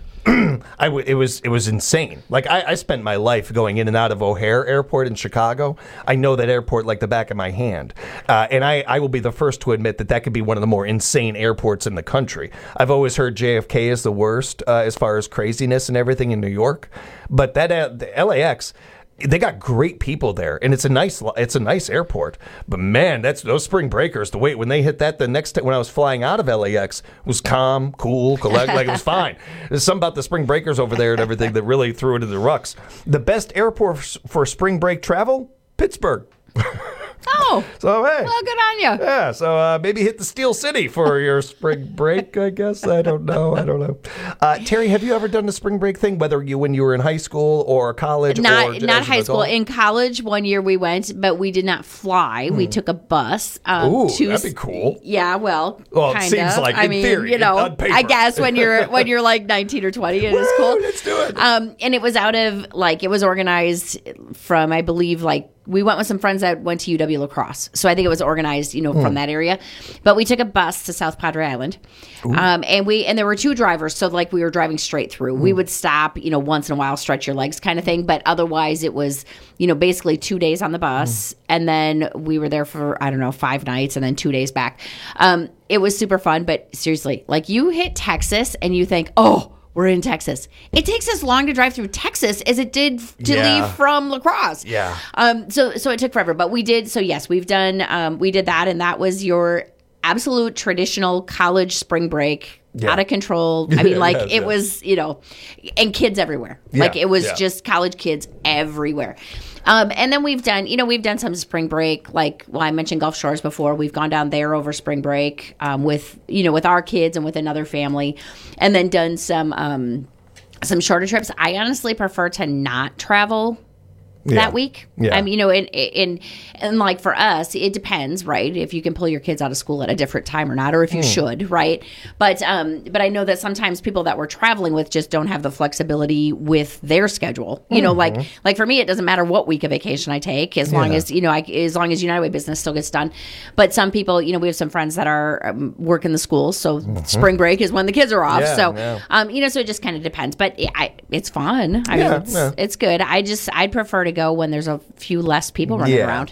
It was insane. Like I spent my life going in and out of O'Hare Airport in Chicago. I know that airport like the back of my hand, and I will be the first to admit that could be one of the more insane airports in the country. I've always heard JFK is the worst as far as craziness and everything in New York, but the LAX. They got great people there, and it's a nice airport. But man, those spring breakers. The way when they hit that the next time when I was flying out of LAX was calm, cool, collect, like it was fine. There's something about the spring breakers over there and everything that really threw it into the rucks. The best airport for spring break travel, Pittsburgh. Oh, so hey, well, good on you. Yeah, so maybe hit the Steel City for your spring break. I guess I don't know. Terry, have you ever done the spring break thing? Whether when you were in high school or college, not high school. In college, one year we went, but we did not fly. We took a bus. Ooh, that'd be cool. Yeah, well, it seems like in theory, on paper. I guess when you're like 19 or 20, it is cool. Let's do it. And it was it was organized from, I believe, we went with some friends that went to UW La Crosse. So I think it was organized, from that area. But we took a bus to South Padre Island. And there were 2 drivers. So we were driving straight through. We would stop, once in a while, stretch your legs kind of thing. But otherwise it was, basically 2 days on the bus. And then we were there for, 5 nights and then 2 days back. It was super fun. But seriously, you hit Texas and you think, oh, we're in Texas. It takes as long to drive through Texas as it did to leave from La Crosse. Yeah. So it took forever, but we did. So yes, we did that, and that was your absolute traditional college spring break. Yeah. Out of control. I mean, it was, and kids everywhere. Yeah. It was just college kids everywhere. And then we've done some spring break. I mentioned Gulf Shores before. We've gone down there over spring break with our kids and with another family, and then done some shorter trips. I honestly prefer to not travel that week. Yeah. And like for us, it depends, right? If you can pull your kids out of school at a different time or not, or if you should, right? But I know that sometimes people that we're traveling with just don't have the flexibility with their schedule. Like for me, it doesn't matter what week of vacation I take, as long as as long as United Way business still gets done. But some people, we have some friends that are working the schools, so spring break is when the kids are off. So it just kind of depends. But it's fun. I mean, it's good. I'd prefer to go when there's a few less people running around.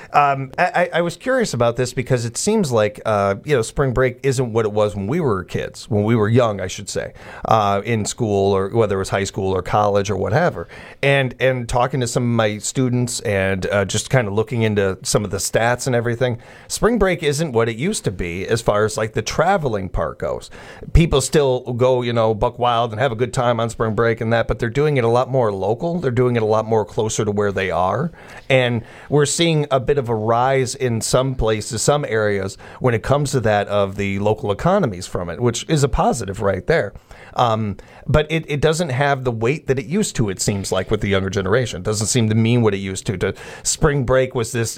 I was curious about this because it seems like spring break isn't what it was when we were kids, when we were young, I should say, in school, or whether it was high school or college or whatever. And talking to some of my students and just kind of looking into some of the stats and everything, spring break isn't what it used to be as far as like the traveling part goes. People still go, buck wild and have a good time on spring break and that, but they're doing it a lot more local. They're doing it a lot more closer to where they are. And we're seeing a bit of a rise in some places, some areas, when it comes to that of the local economies from it, which is a positive right there. But it doesn't have the weight that it used to, it seems like, with the younger generation. It doesn't seem to mean what it used to. Spring break was this,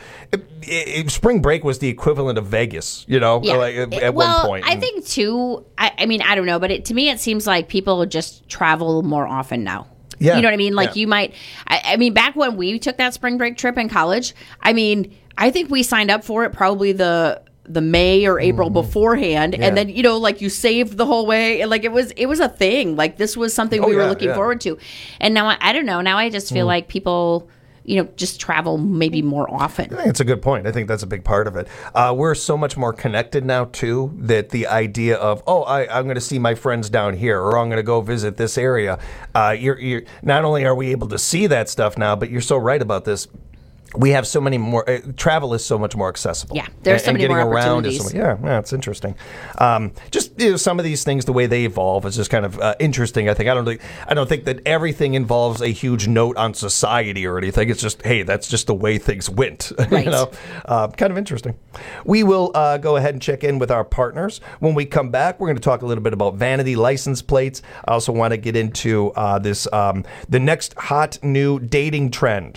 spring break was the equivalent of Vegas, at one point. I think, too, I mean, I don't know, but to me, it seems like people just travel more often now. Yeah. You know what I mean? Like you might, I mean, back when we took that spring break trip in college, I mean, I think we signed up for it probably the May or April beforehand. And then, like you saved the whole way. And like it was a thing. Like this was something we were looking forward to. And now, I don't know. Now I just feel like people, just travel maybe more often. I think it's a good point. I think that's a big part of it. We're so much more connected now, too, that the idea of, I'm going to see my friends down here, or I'm going to go visit this area. You're not only are we able to see that stuff now, but you're so right about this. We have so many more. Travel is so much more accessible. Yeah, there's so many more opportunities. It's interesting. Just some of these things, the way they evolve, is just kind of interesting. I think I don't think that everything involves a huge note on society or anything. It's just, hey, that's just the way things went. Right. Kind of interesting. We will go ahead and check in with our partners. When we come back, we're going to talk a little bit about vanity license plates. I also want to get into the next hot new dating trend.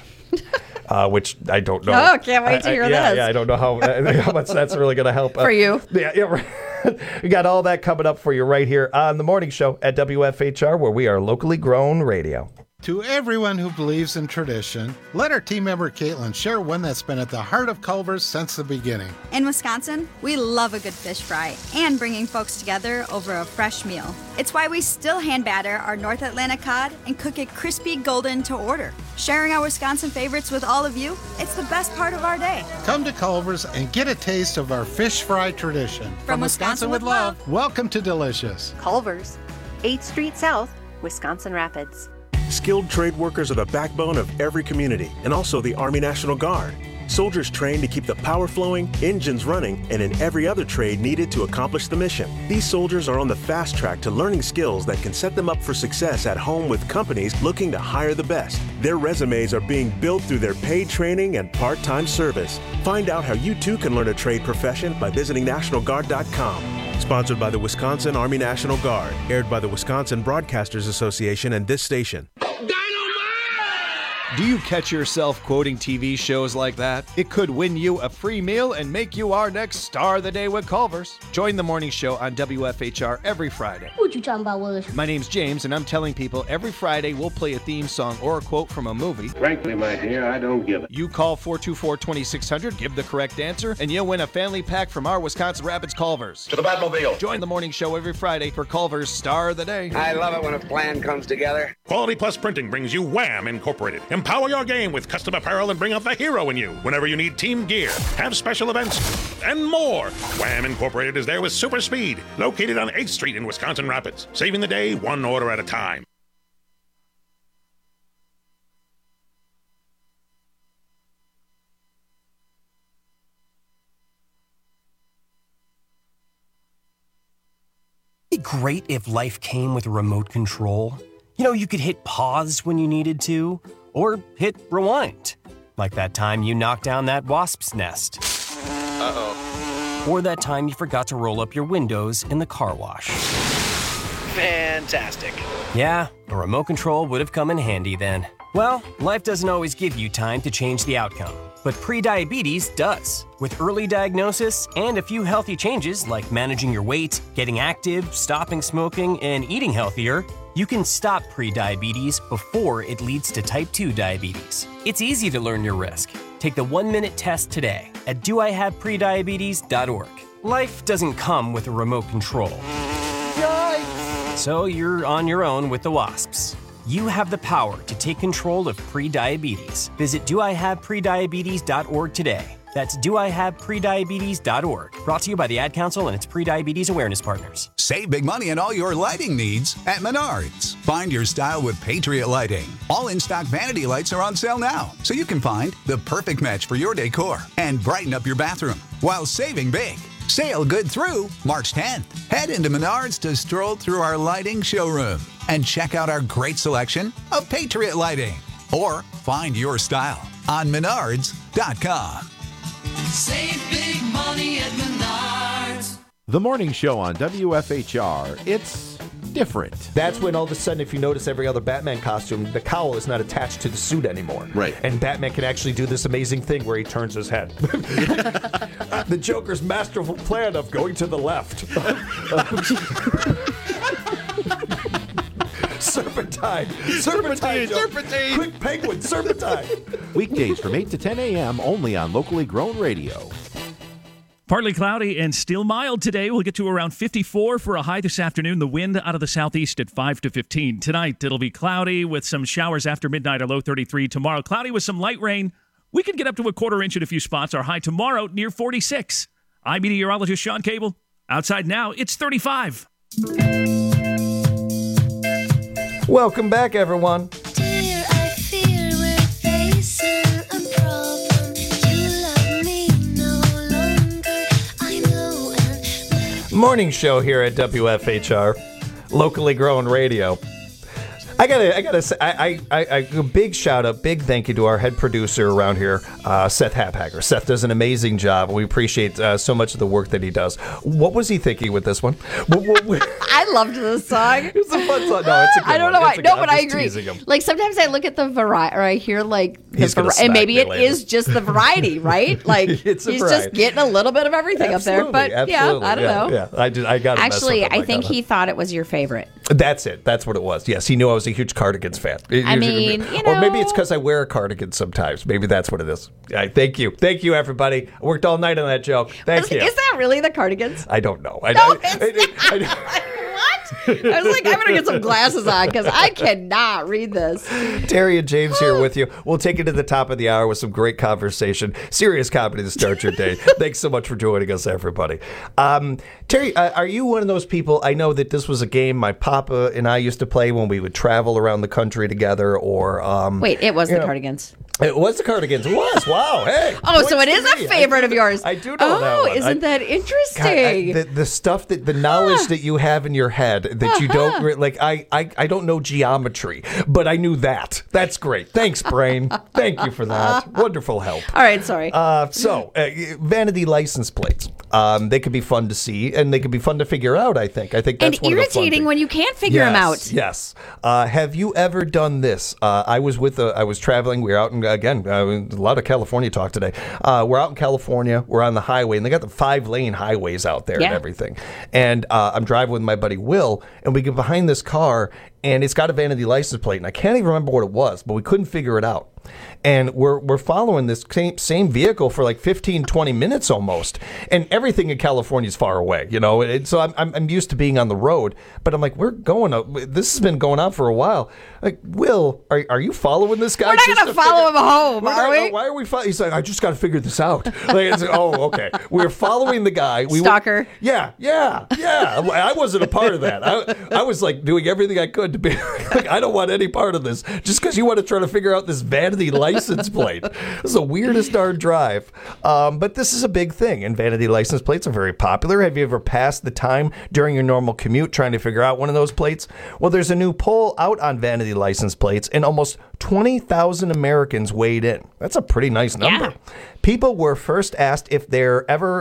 Which I don't know. Oh, can't wait to hear this. Yeah, I don't know how much that's really going to help. For you. Yeah, right. We got all that coming up for you right here on The Morning Show at WFHR, where we are locally grown radio. To everyone who believes in tradition, let our team member Caitlin share one that's been at the heart of Culver's since the beginning. In Wisconsin, we love a good fish fry and bringing folks together over a fresh meal. It's why we still hand batter our North Atlantic cod and cook it crispy golden to order. Sharing our Wisconsin favorites with all of you, it's the best part of our day. Come to Culver's and get a taste of our fish fry tradition. From Wisconsin with love. Welcome to Delicious. Culver's, 8th Street South, Wisconsin Rapids. Skilled trade workers are the backbone of every community and also the Army National Guard. Soldiers trained to keep the power flowing, engines running, and in every other trade needed to accomplish the mission. These soldiers are on the fast track to learning skills that can set them up for success at home with companies looking to hire the best. Their resumes are being built through their paid training and part-time service. Find out how you too can learn a trade profession by visiting NationalGuard.com. Sponsored by the Wisconsin Army National Guard. Aired by the Wisconsin Broadcasters Association and this station. Do you catch yourself quoting TV shows like that? It could win you a free meal and make you our next star of the day with Culver's. Join the morning show on WFHR every Friday. What you talking about, Willis? My name's James, and I'm telling people every Friday we'll play a theme song or a quote from a movie. Frankly, my dear, I don't give it. You call 424-2600, give the correct answer, and you'll win a family pack from our Wisconsin Rapids Culver's. To the Batmobile. Join the morning show every Friday for Culver's Star of the Day. I love it when a plan comes together. Quality Plus Printing brings you Wham! Incorporated. Empower your game with custom apparel and bring out the hero in you whenever you need team gear, have special events, and more. Wham! Incorporated is there with super speed, located on 8th Street in Wisconsin Rapids, saving the day one order at a time. It'd be great if life came with a remote control. You know, you could hit pause when you needed to, or hit rewind. Like that time you knocked down that wasp's nest. Uh-oh. Or that time you forgot to roll up your windows in the car wash. fantastic. Yeah, a remote control would have come in handy then. Well, life doesn't always give you time to change the outcome, but prediabetes does. With early diagnosis and a few healthy changes like managing your weight, getting active, stopping smoking, and eating healthier, you can stop prediabetes before it leads to type 2 diabetes. It's easy to learn your risk. Take the 1-minute test today at doihaveprediabetes.org. Life doesn't come with a remote control. Yikes! So you're on your own with the WASPs. You have the power to take control of prediabetes. Visit doihaveprediabetes.org today. That's doihaveprediabetes.org. Brought to you by the Ad Council and its Prediabetes Awareness Partners. Save big money on all your lighting needs at Menards. Find your style with Patriot Lighting. All in-stock vanity lights are on sale now, so you can find the perfect match for your decor and brighten up your bathroom while saving big. Sale good through March 10th. Head into Menards to stroll through our lighting showroom and check out our great selection of Patriot Lighting. Or find your style on Menards.com. Save big money at Menards. The morning show on WFHR. It's different. That's when all of a sudden, if you notice every other Batman costume, the cowl is not attached to the suit anymore. Right. And Batman can actually do this amazing thing where he turns his head. The Joker's masterful plan of going to the left. Serpentine. Quick penguin, serpentine. Weekdays from 8 to 10 a.m. only on locally grown radio. Partly cloudy and still mild today. We'll get to around 54 for a high this afternoon. The wind out of the southeast at 5 to 15. Tonight, it'll be cloudy with some showers after midnight, a low 33. Tomorrow, cloudy with some light rain. We can get up to a quarter inch at a few spots. Our high tomorrow near 46. I'm meteorologist Sean Cable. Outside now, it's 35. Welcome back, everyone. Dear, I fear we're facing a problem. You love me no longer. I know. Morning show here at WFHR, locally grown radio. I gotta say, a big shout out, big thank you to our head producer around here, Seth Haphager. Seth does an amazing job. We appreciate so much of the work that he does. What was he thinking with this one? I loved this song. It's a fun song. No, it's a good I don't know one. why. No, but I agree. Like sometimes I look at the variety, or I hear like the variety, and maybe it is just the variety, right? Like he's just getting a little bit of everything up there. But yeah, I don't know. Yeah, I got actually. I think he thought it was your favorite. That's it. That's what it was. Yes, he knew I was a huge cardigans fan. I mean, you know, or maybe it's because I wear a cardigan sometimes. Maybe that's what it is. Thank you, everybody. I worked all night on that joke. Thank you. Is that really the cardigans? I don't know. What? I was like, I'm gonna get some glasses on because I cannot read this. Terry and James here with you. We'll take it to the top of the hour with some great conversation, serious comedy to start your day. Thanks so much for joining us, everybody. Terry, are you one of those people? I know that this was a game my papa and I used to play when we would travel around the country together. Or wait, it was the cardigans. It was the cardigans. It was. Wow. Hey. Oh, so it is a favorite of yours. I do know that one. Isn't that interesting? God, the stuff the knowledge that you have in your head that you don't like. I don't know geometry, but I knew that. That's great. Thanks, brain. Thank you for that. Wonderful help. All right. Sorry. So vanity license plates. They could be fun to see and they could be fun to figure out. I think that's and irritating when you can't figure them out. Yes. Have you ever done this? I was traveling. We were out in. Again, a lot of California talk today. We're out in California. We're on the highway, and they got the 5-lane highways out there and everything. And I'm driving with my buddy Will, and we get behind this car, and it's got a vanity license plate, and I can't even remember what it was, but we couldn't figure it out. And we're following this same vehicle for like 15, 20 minutes almost. And everything in California is far away, you know. And so I'm used to being on the road. But I'm like, this has been going on for a while. Like, Will, are you following this guy? We're not going to follow him home, are we? Why are we following? He's like, I just got to figure this out. Like, oh, okay. We're following the guy. Stalker. Yeah. I wasn't a part of that. I was like doing everything I could to be like, I don't want any part of this. Just because you want to try to figure out this vanity license plate. This is the weirdest darn drive. But this is a big thing, and vanity license plates are very popular. Have you ever passed the time during your normal commute trying to figure out one of those plates? Well, there's a new poll out on vanity license plates, and almost 20,000 Americans weighed in. That's a pretty nice number. Yeah. People were first asked if they ever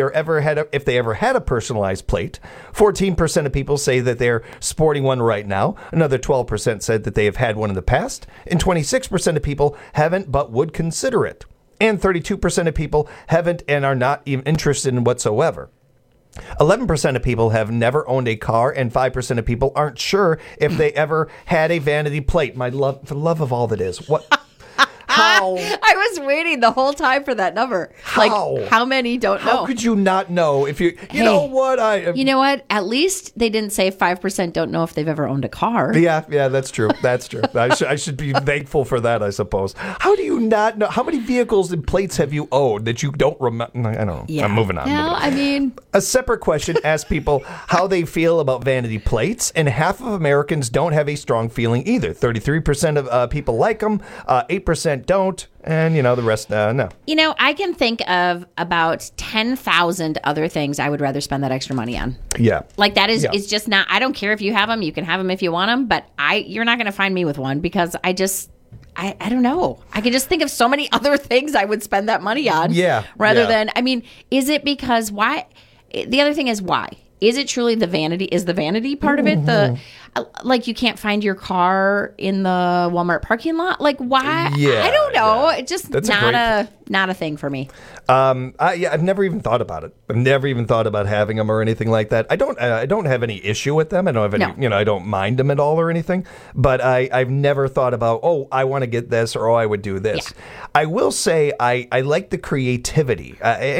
had a personalized plate. 14% of people say that they're sporting one right now. Another 12% said that they have had one in the past, and 26% of people haven't but would consider it. And 32% of people haven't and are not even interested in whatsoever. 11% of people have never owned a car, and 5% of people aren't sure if they ever had a vanity plate. For the love of all that is, what? How? I was waiting the whole time for that number. How? Like, how many don't know? How could you not know if you know what? You know what? At least they didn't say 5% don't know if they've ever owned a car. Yeah, that's true. That's true. I should be thankful for that, I suppose. How do you not know? How many vehicles and plates have you owned that you don't remember? I don't know. Yeah. I'm moving on. I mean, a separate question asks people how they feel about vanity plates, and half of Americans don't have a strong feeling either. 33% of people like them, 8% don't, and the rest no. I can think of about 10,000 other things I would rather spend that extra money on. Yeah. Like that is, it's just not, I don't care if you have them, you can have them if you want them, but you're not going to find me with one because I don't know. I can just think of so many other things I would spend that money on. Yeah. Rather than, is it because why? The other thing is why? Is it truly the vanity? Is the vanity part of it? Like you can't find your car in the Walmart parking lot? Like why? Yeah, I don't know. It's just That's not a thing for me. I've never even thought about it. I've never even thought about having them or anything like that. I don't have any issue with them. I don't have any, I don't mind them at all or anything. But I've never thought about, I want to get this or I would do this. Yeah. I will say I like the creativity.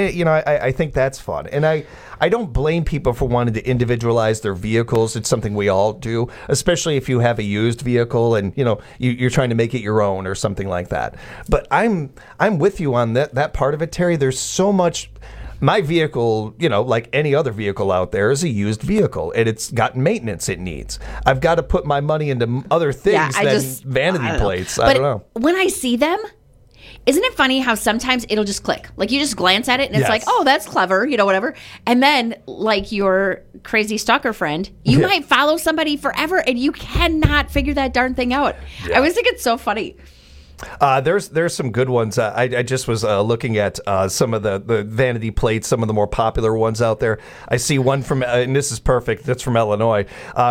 I think that's fun. And I don't blame people for wanting to individualize their vehicles. It's something we all do, especially if you have a used vehicle and you're trying to make it your own or something like that. But I'm with you on that part of it, Terry. There's so much. My vehicle, like any other vehicle out there, is a used vehicle, and it's got maintenance it needs. I've got to put my money into other things than vanity plates. I don't know. When I see them, isn't it funny how sometimes it'll just click? Like you just glance at it and it's like, oh, that's clever, whatever. And then like your crazy stalker friend, you might follow somebody forever and you cannot figure that darn thing out. I always think it's so funny. There's some good ones. I just was looking at some of the vanity plates, some of the more popular ones out there. I see one from, and this is perfect, that's from Illinois,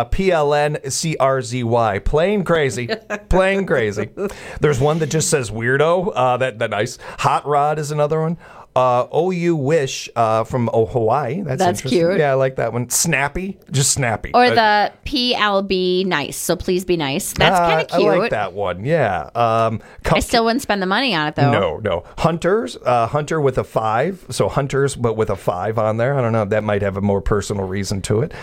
PLNCRZY, plain crazy, plain crazy. There's one that just says weirdo, that nice. Hot Rod is another one. OU Wish from Hawaii. That's cute. Yeah, I like that one. Snappy, just snappy. Or the PLB nice, so please be nice. That's kind of cute. I like that one. Yeah. I still wouldn't spend the money on it though. No. Hunters, Hunter with a 5. So Hunters, but with a 5 on there. I don't know. That might have a more personal reason to it.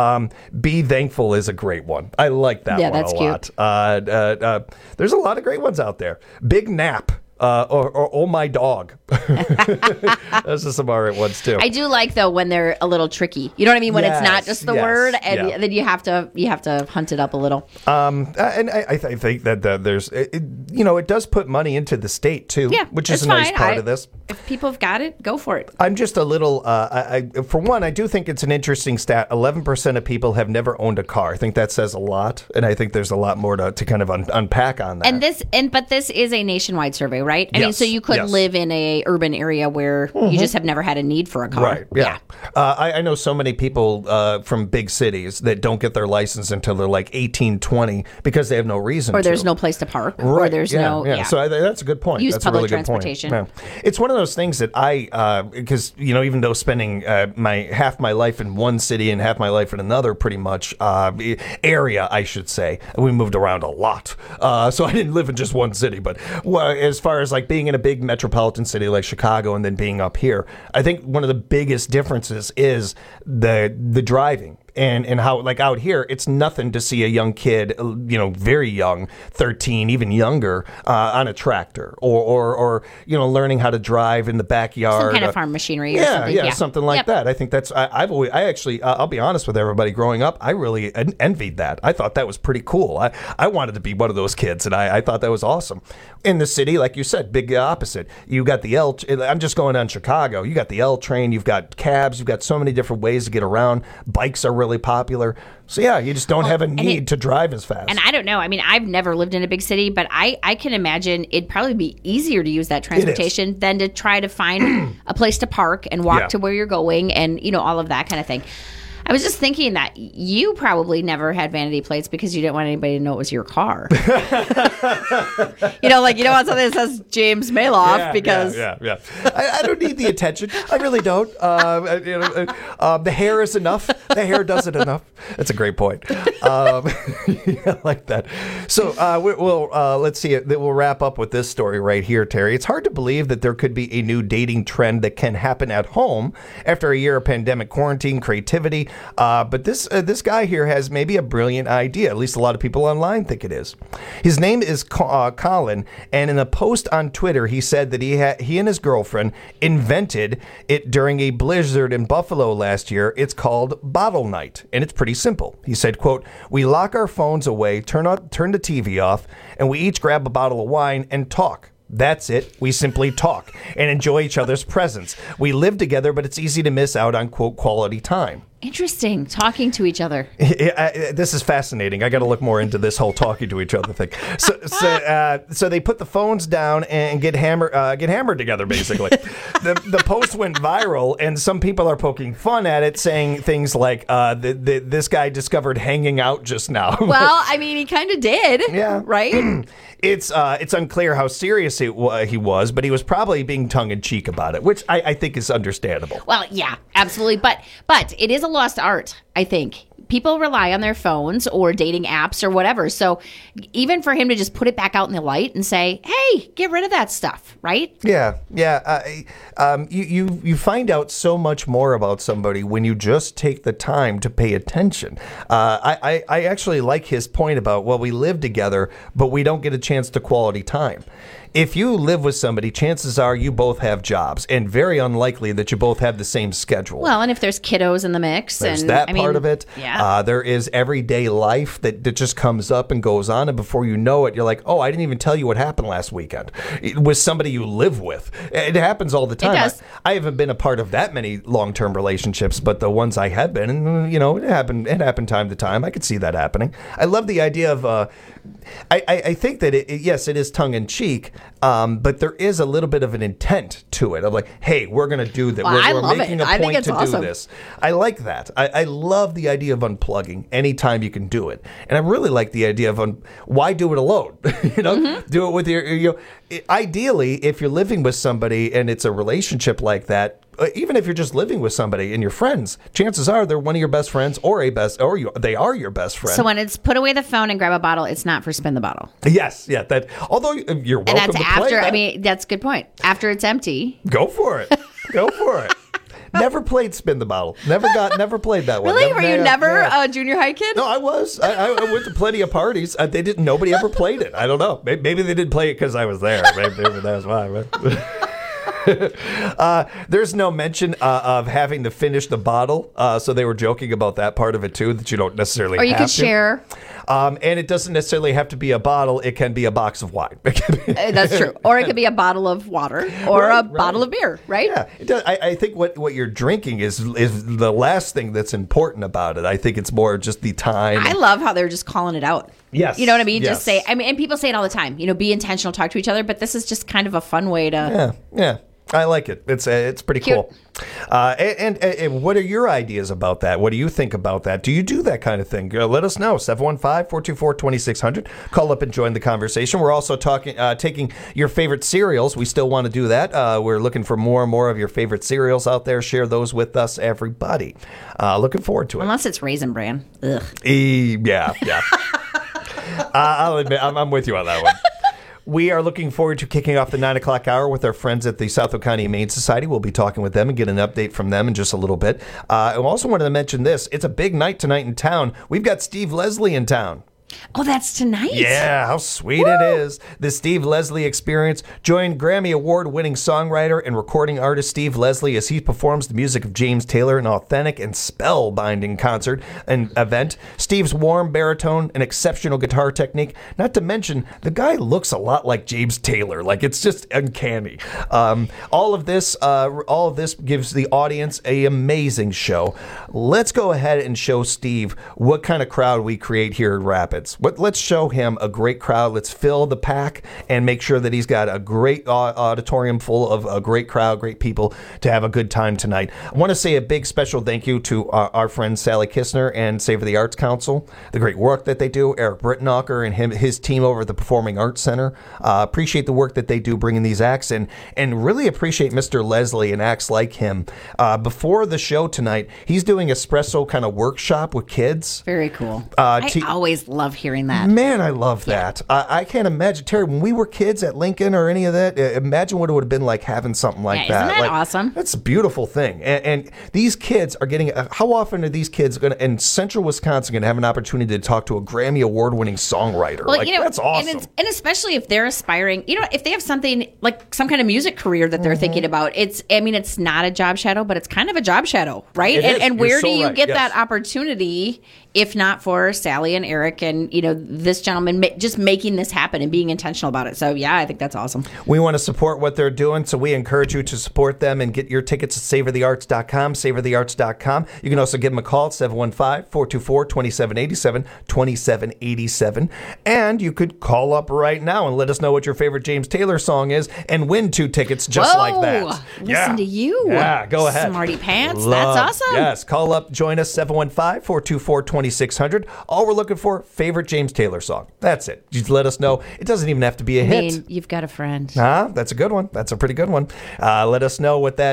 Be Thankful is a great one. I like that one that's a cute. lot. There's a lot of great ones out there. Big Nap. Or Oh My Dog. Those are some all right ones too. I do like though when they're a little tricky. You know what I mean? When it's not just the word, and then you have to hunt it up a little. And I think that there's it does put money into the state too, which is a nice part of this. If people have got it, go for it. I'm just a little. For one, I do think it's an interesting stat. 11% of people have never owned a car. I think that says a lot, and I think there's a lot more to kind of unpack on that. But this is a nationwide survey, right? I mean, so you could live in a urban area where you just have never had a need for a car. Right. Yeah. I know so many people from big cities that don't get their license until they're like 18, 20 because they have no reason or there's no place to park. Right. Or there's no. Yeah. So that's a good point. Use that's public a really transportation. Good point. Yeah. It's one of those things that because even though spending half my life in one city and half my life in another, pretty much area, I should say, we moved around a lot. So I didn't live in just one city, but as far as like being in a big metropolitan city like Chicago and then being up here, I think one of the biggest differences is the driving. And how, like out here, it's nothing to see a young kid, very young, 13, even younger, on a tractor or learning how to drive in the backyard. Some kind of farm machinery or something. Yeah, something like that. I think that's, I'll be honest with everybody, growing up, I really envied that. I thought that was pretty cool. I wanted to be one of those kids, and I thought that was awesome. In the city, like you said, big opposite. You got the I'm just going on Chicago. You got the L train, you've got cabs, you've got so many different ways to get around. Bikes are really popular. So yeah, you just don't have a need to drive as fast. And I don't know. I mean, I've never lived in a big city, but I can imagine it'd probably be easier to use that transportation than to try to find a place to park and walk to where you're going and, all of that kind of thing. I was just thinking that you probably never had vanity plates because you didn't want anybody to know it was your car. You don't want something that says James Maloff because... Yeah. I don't need the attention. I really don't. The hair is enough. The hair does it enough. That's a great point. I like that. So let's see. We'll wrap up with this story right here, Terry. It's hard to believe that there could be a new dating trend that can happen at home after a year of pandemic quarantine, creativity. But this guy here has maybe a brilliant idea. At least a lot of people online think it is. His name is Colin, and in a post on Twitter, he said that he and his girlfriend invented it during a blizzard in Buffalo last year. It's called Bottle Night, and it's pretty simple. He said, quote, "We lock our phones away, turn the TV off, and we each grab a bottle of wine and talk. That's it. We simply talk and enjoy each other's presence. We live together, but it's easy to miss out on, quote, quality time." Interesting. Talking to each other. This is fascinating. I got to look more into this whole talking to each other thing. So they put the phones down and get hammered together, basically. The post went viral, and some people are poking fun at it, saying things like, this guy discovered hanging out just now. Well, I mean, he kind of did. Yeah. Right? It's unclear how serious he was, but he was probably being tongue-in-cheek about it, which I think is understandable. Well, yeah, absolutely. But it is a lost art, I think. People rely on their phones or dating apps or whatever. So even for him to just put it back out in the light and say, hey, get rid of that stuff, right? Yeah. You find out so much more about somebody when you just take the time to pay attention. I actually like his point about, well, we live together, but we don't get a chance to quality time. If you live with somebody, chances are you both have jobs, and very unlikely that you both have the same schedule. Well, and if there's kiddos in the mix. There's part of it. Yeah. There is everyday life that just comes up and goes on, and before you know it, you're like, oh, I didn't even tell you what happened last weekend. It was somebody you live with. It happens all the time. It does. I haven't been a part of that many long-term relationships, but the ones I have been, and it happened time to time. I could see that happening. I love the idea of... I think that yes, it is tongue-in-cheek, but there is a little bit of an intent to it of like, hey, we're going to do that. Well, we're making a point to do this. I like that. I love the idea of unplugging anytime you can do it. And I really like the idea of why do it alone? Do it with your ideally, if you're living with somebody and it's a relationship like that, even if you're just living with somebody and you're friends, chances are they're one of your best friends they are your best friend. So when it's put away the phone and grab a bottle, it's not for spin the bottle. Yes, yeah. That although you're welcome and that's to after. play that. I mean, that's a good point. After it's empty, go for it. Go for it. Never played spin the bottle. Never played that one. Really? Were you never a junior high kid? No, I was. I went to plenty of parties. Nobody ever played it. I don't know. Maybe they didn't play it because I was there. Maybe that's why. Right? There's no mention of having to finish the bottle, so they were joking about that part of it too, that you don't necessarily have to. Or you could share. And it doesn't necessarily have to be a bottle. It can be a box of wine. That's true. Or it could be a bottle of water or a bottle of beer, right? Yeah. It does. I think what you're drinking is the last thing that's important about it. I think it's more just the time. I love how they're just calling it out. Yes. You know what I mean? Yes. Just say, and people say it all the time, be intentional, talk to each other, but this is just kind of a fun way to. Yeah. I like it. It's pretty cool. And what are your ideas about that? What do you think about that? Do you do that kind of thing? Let us know. 715-424-2600. Call up and join the conversation. We're also taking your favorite cereals. We still want to do that. We're looking for more and more of your favorite cereals out there. Share those with us, everybody. Looking forward to it. Unless it's Raisin Bran. Ugh. Yeah. I'll admit, I'm with you on that one. We are looking forward to kicking off the 9 o'clock hour with our friends at the Southwick County Humane Society. We'll be talking with them and get an update from them in just a little bit. I also wanted to mention this. It's a big night tonight in town. We've got Steve Leslie in town. Oh, that's tonight. Yeah, how sweet it is. The Steve Leslie Experience. Join Grammy Award-winning songwriter and recording artist Steve Leslie as he performs the music of James Taylor in an authentic and spellbinding concert and event. Steve's warm baritone and exceptional guitar technique. Not to mention, the guy looks a lot like James Taylor. Like, it's just uncanny. All of this gives the audience an amazing show. Let's go ahead and show Steve what kind of crowd we create here in Rapids. Let's show him a great crowd. Let's fill the pack and make sure that he's got a great auditorium full of a great crowd, great people to have a good time tonight. I want to say a big special thank you to our friend Sally Kistner and Savor the Arts Council, the great work that they do, Eric Brittenocker and his team over at the Performing Arts Center. Appreciate the work that they do bringing these acts in, and really appreciate Mr. Leslie and acts like him. Before the show tonight, he's doing espresso kind of workshop with kids. Very cool. I always love hearing that. Man, I love that. I can't imagine, Terry, when we were kids at Lincoln or any of that, imagine what it would have been like having something like that. Isn't that awesome? That's a beautiful thing. And these kids are getting, how often are these kids going to, in central Wisconsin, going to have an opportunity to talk to a Grammy Award-winning songwriter? Well, that's awesome. And especially if they're aspiring, if they have something like some kind of music career that they're thinking about, it's not a job shadow, but it's kind of a job shadow, right? It is. And You're where so do you right. get Yes. that opportunity if not for Sally and Eric and, this gentleman just making this happen and being intentional about it. So, yeah, I think that's awesome. We want to support what they're doing, so we encourage you to support them and get your tickets at savorthearts.com, savorthearts.com. You can also give them a call at 715-424-2787, 2787. And you could call up right now and let us know what your favorite James Taylor song is and win 2 tickets just like that. Listen to you. Yeah, go ahead. Smarty pants. That's awesome. Yes, call up, join us, 715-424-2600. All we're looking for, favorite James Taylor song. That's it. Just let us know. It doesn't even have to be a hit. You've got a friend. That's a good one. That's a pretty good one. Let us know what that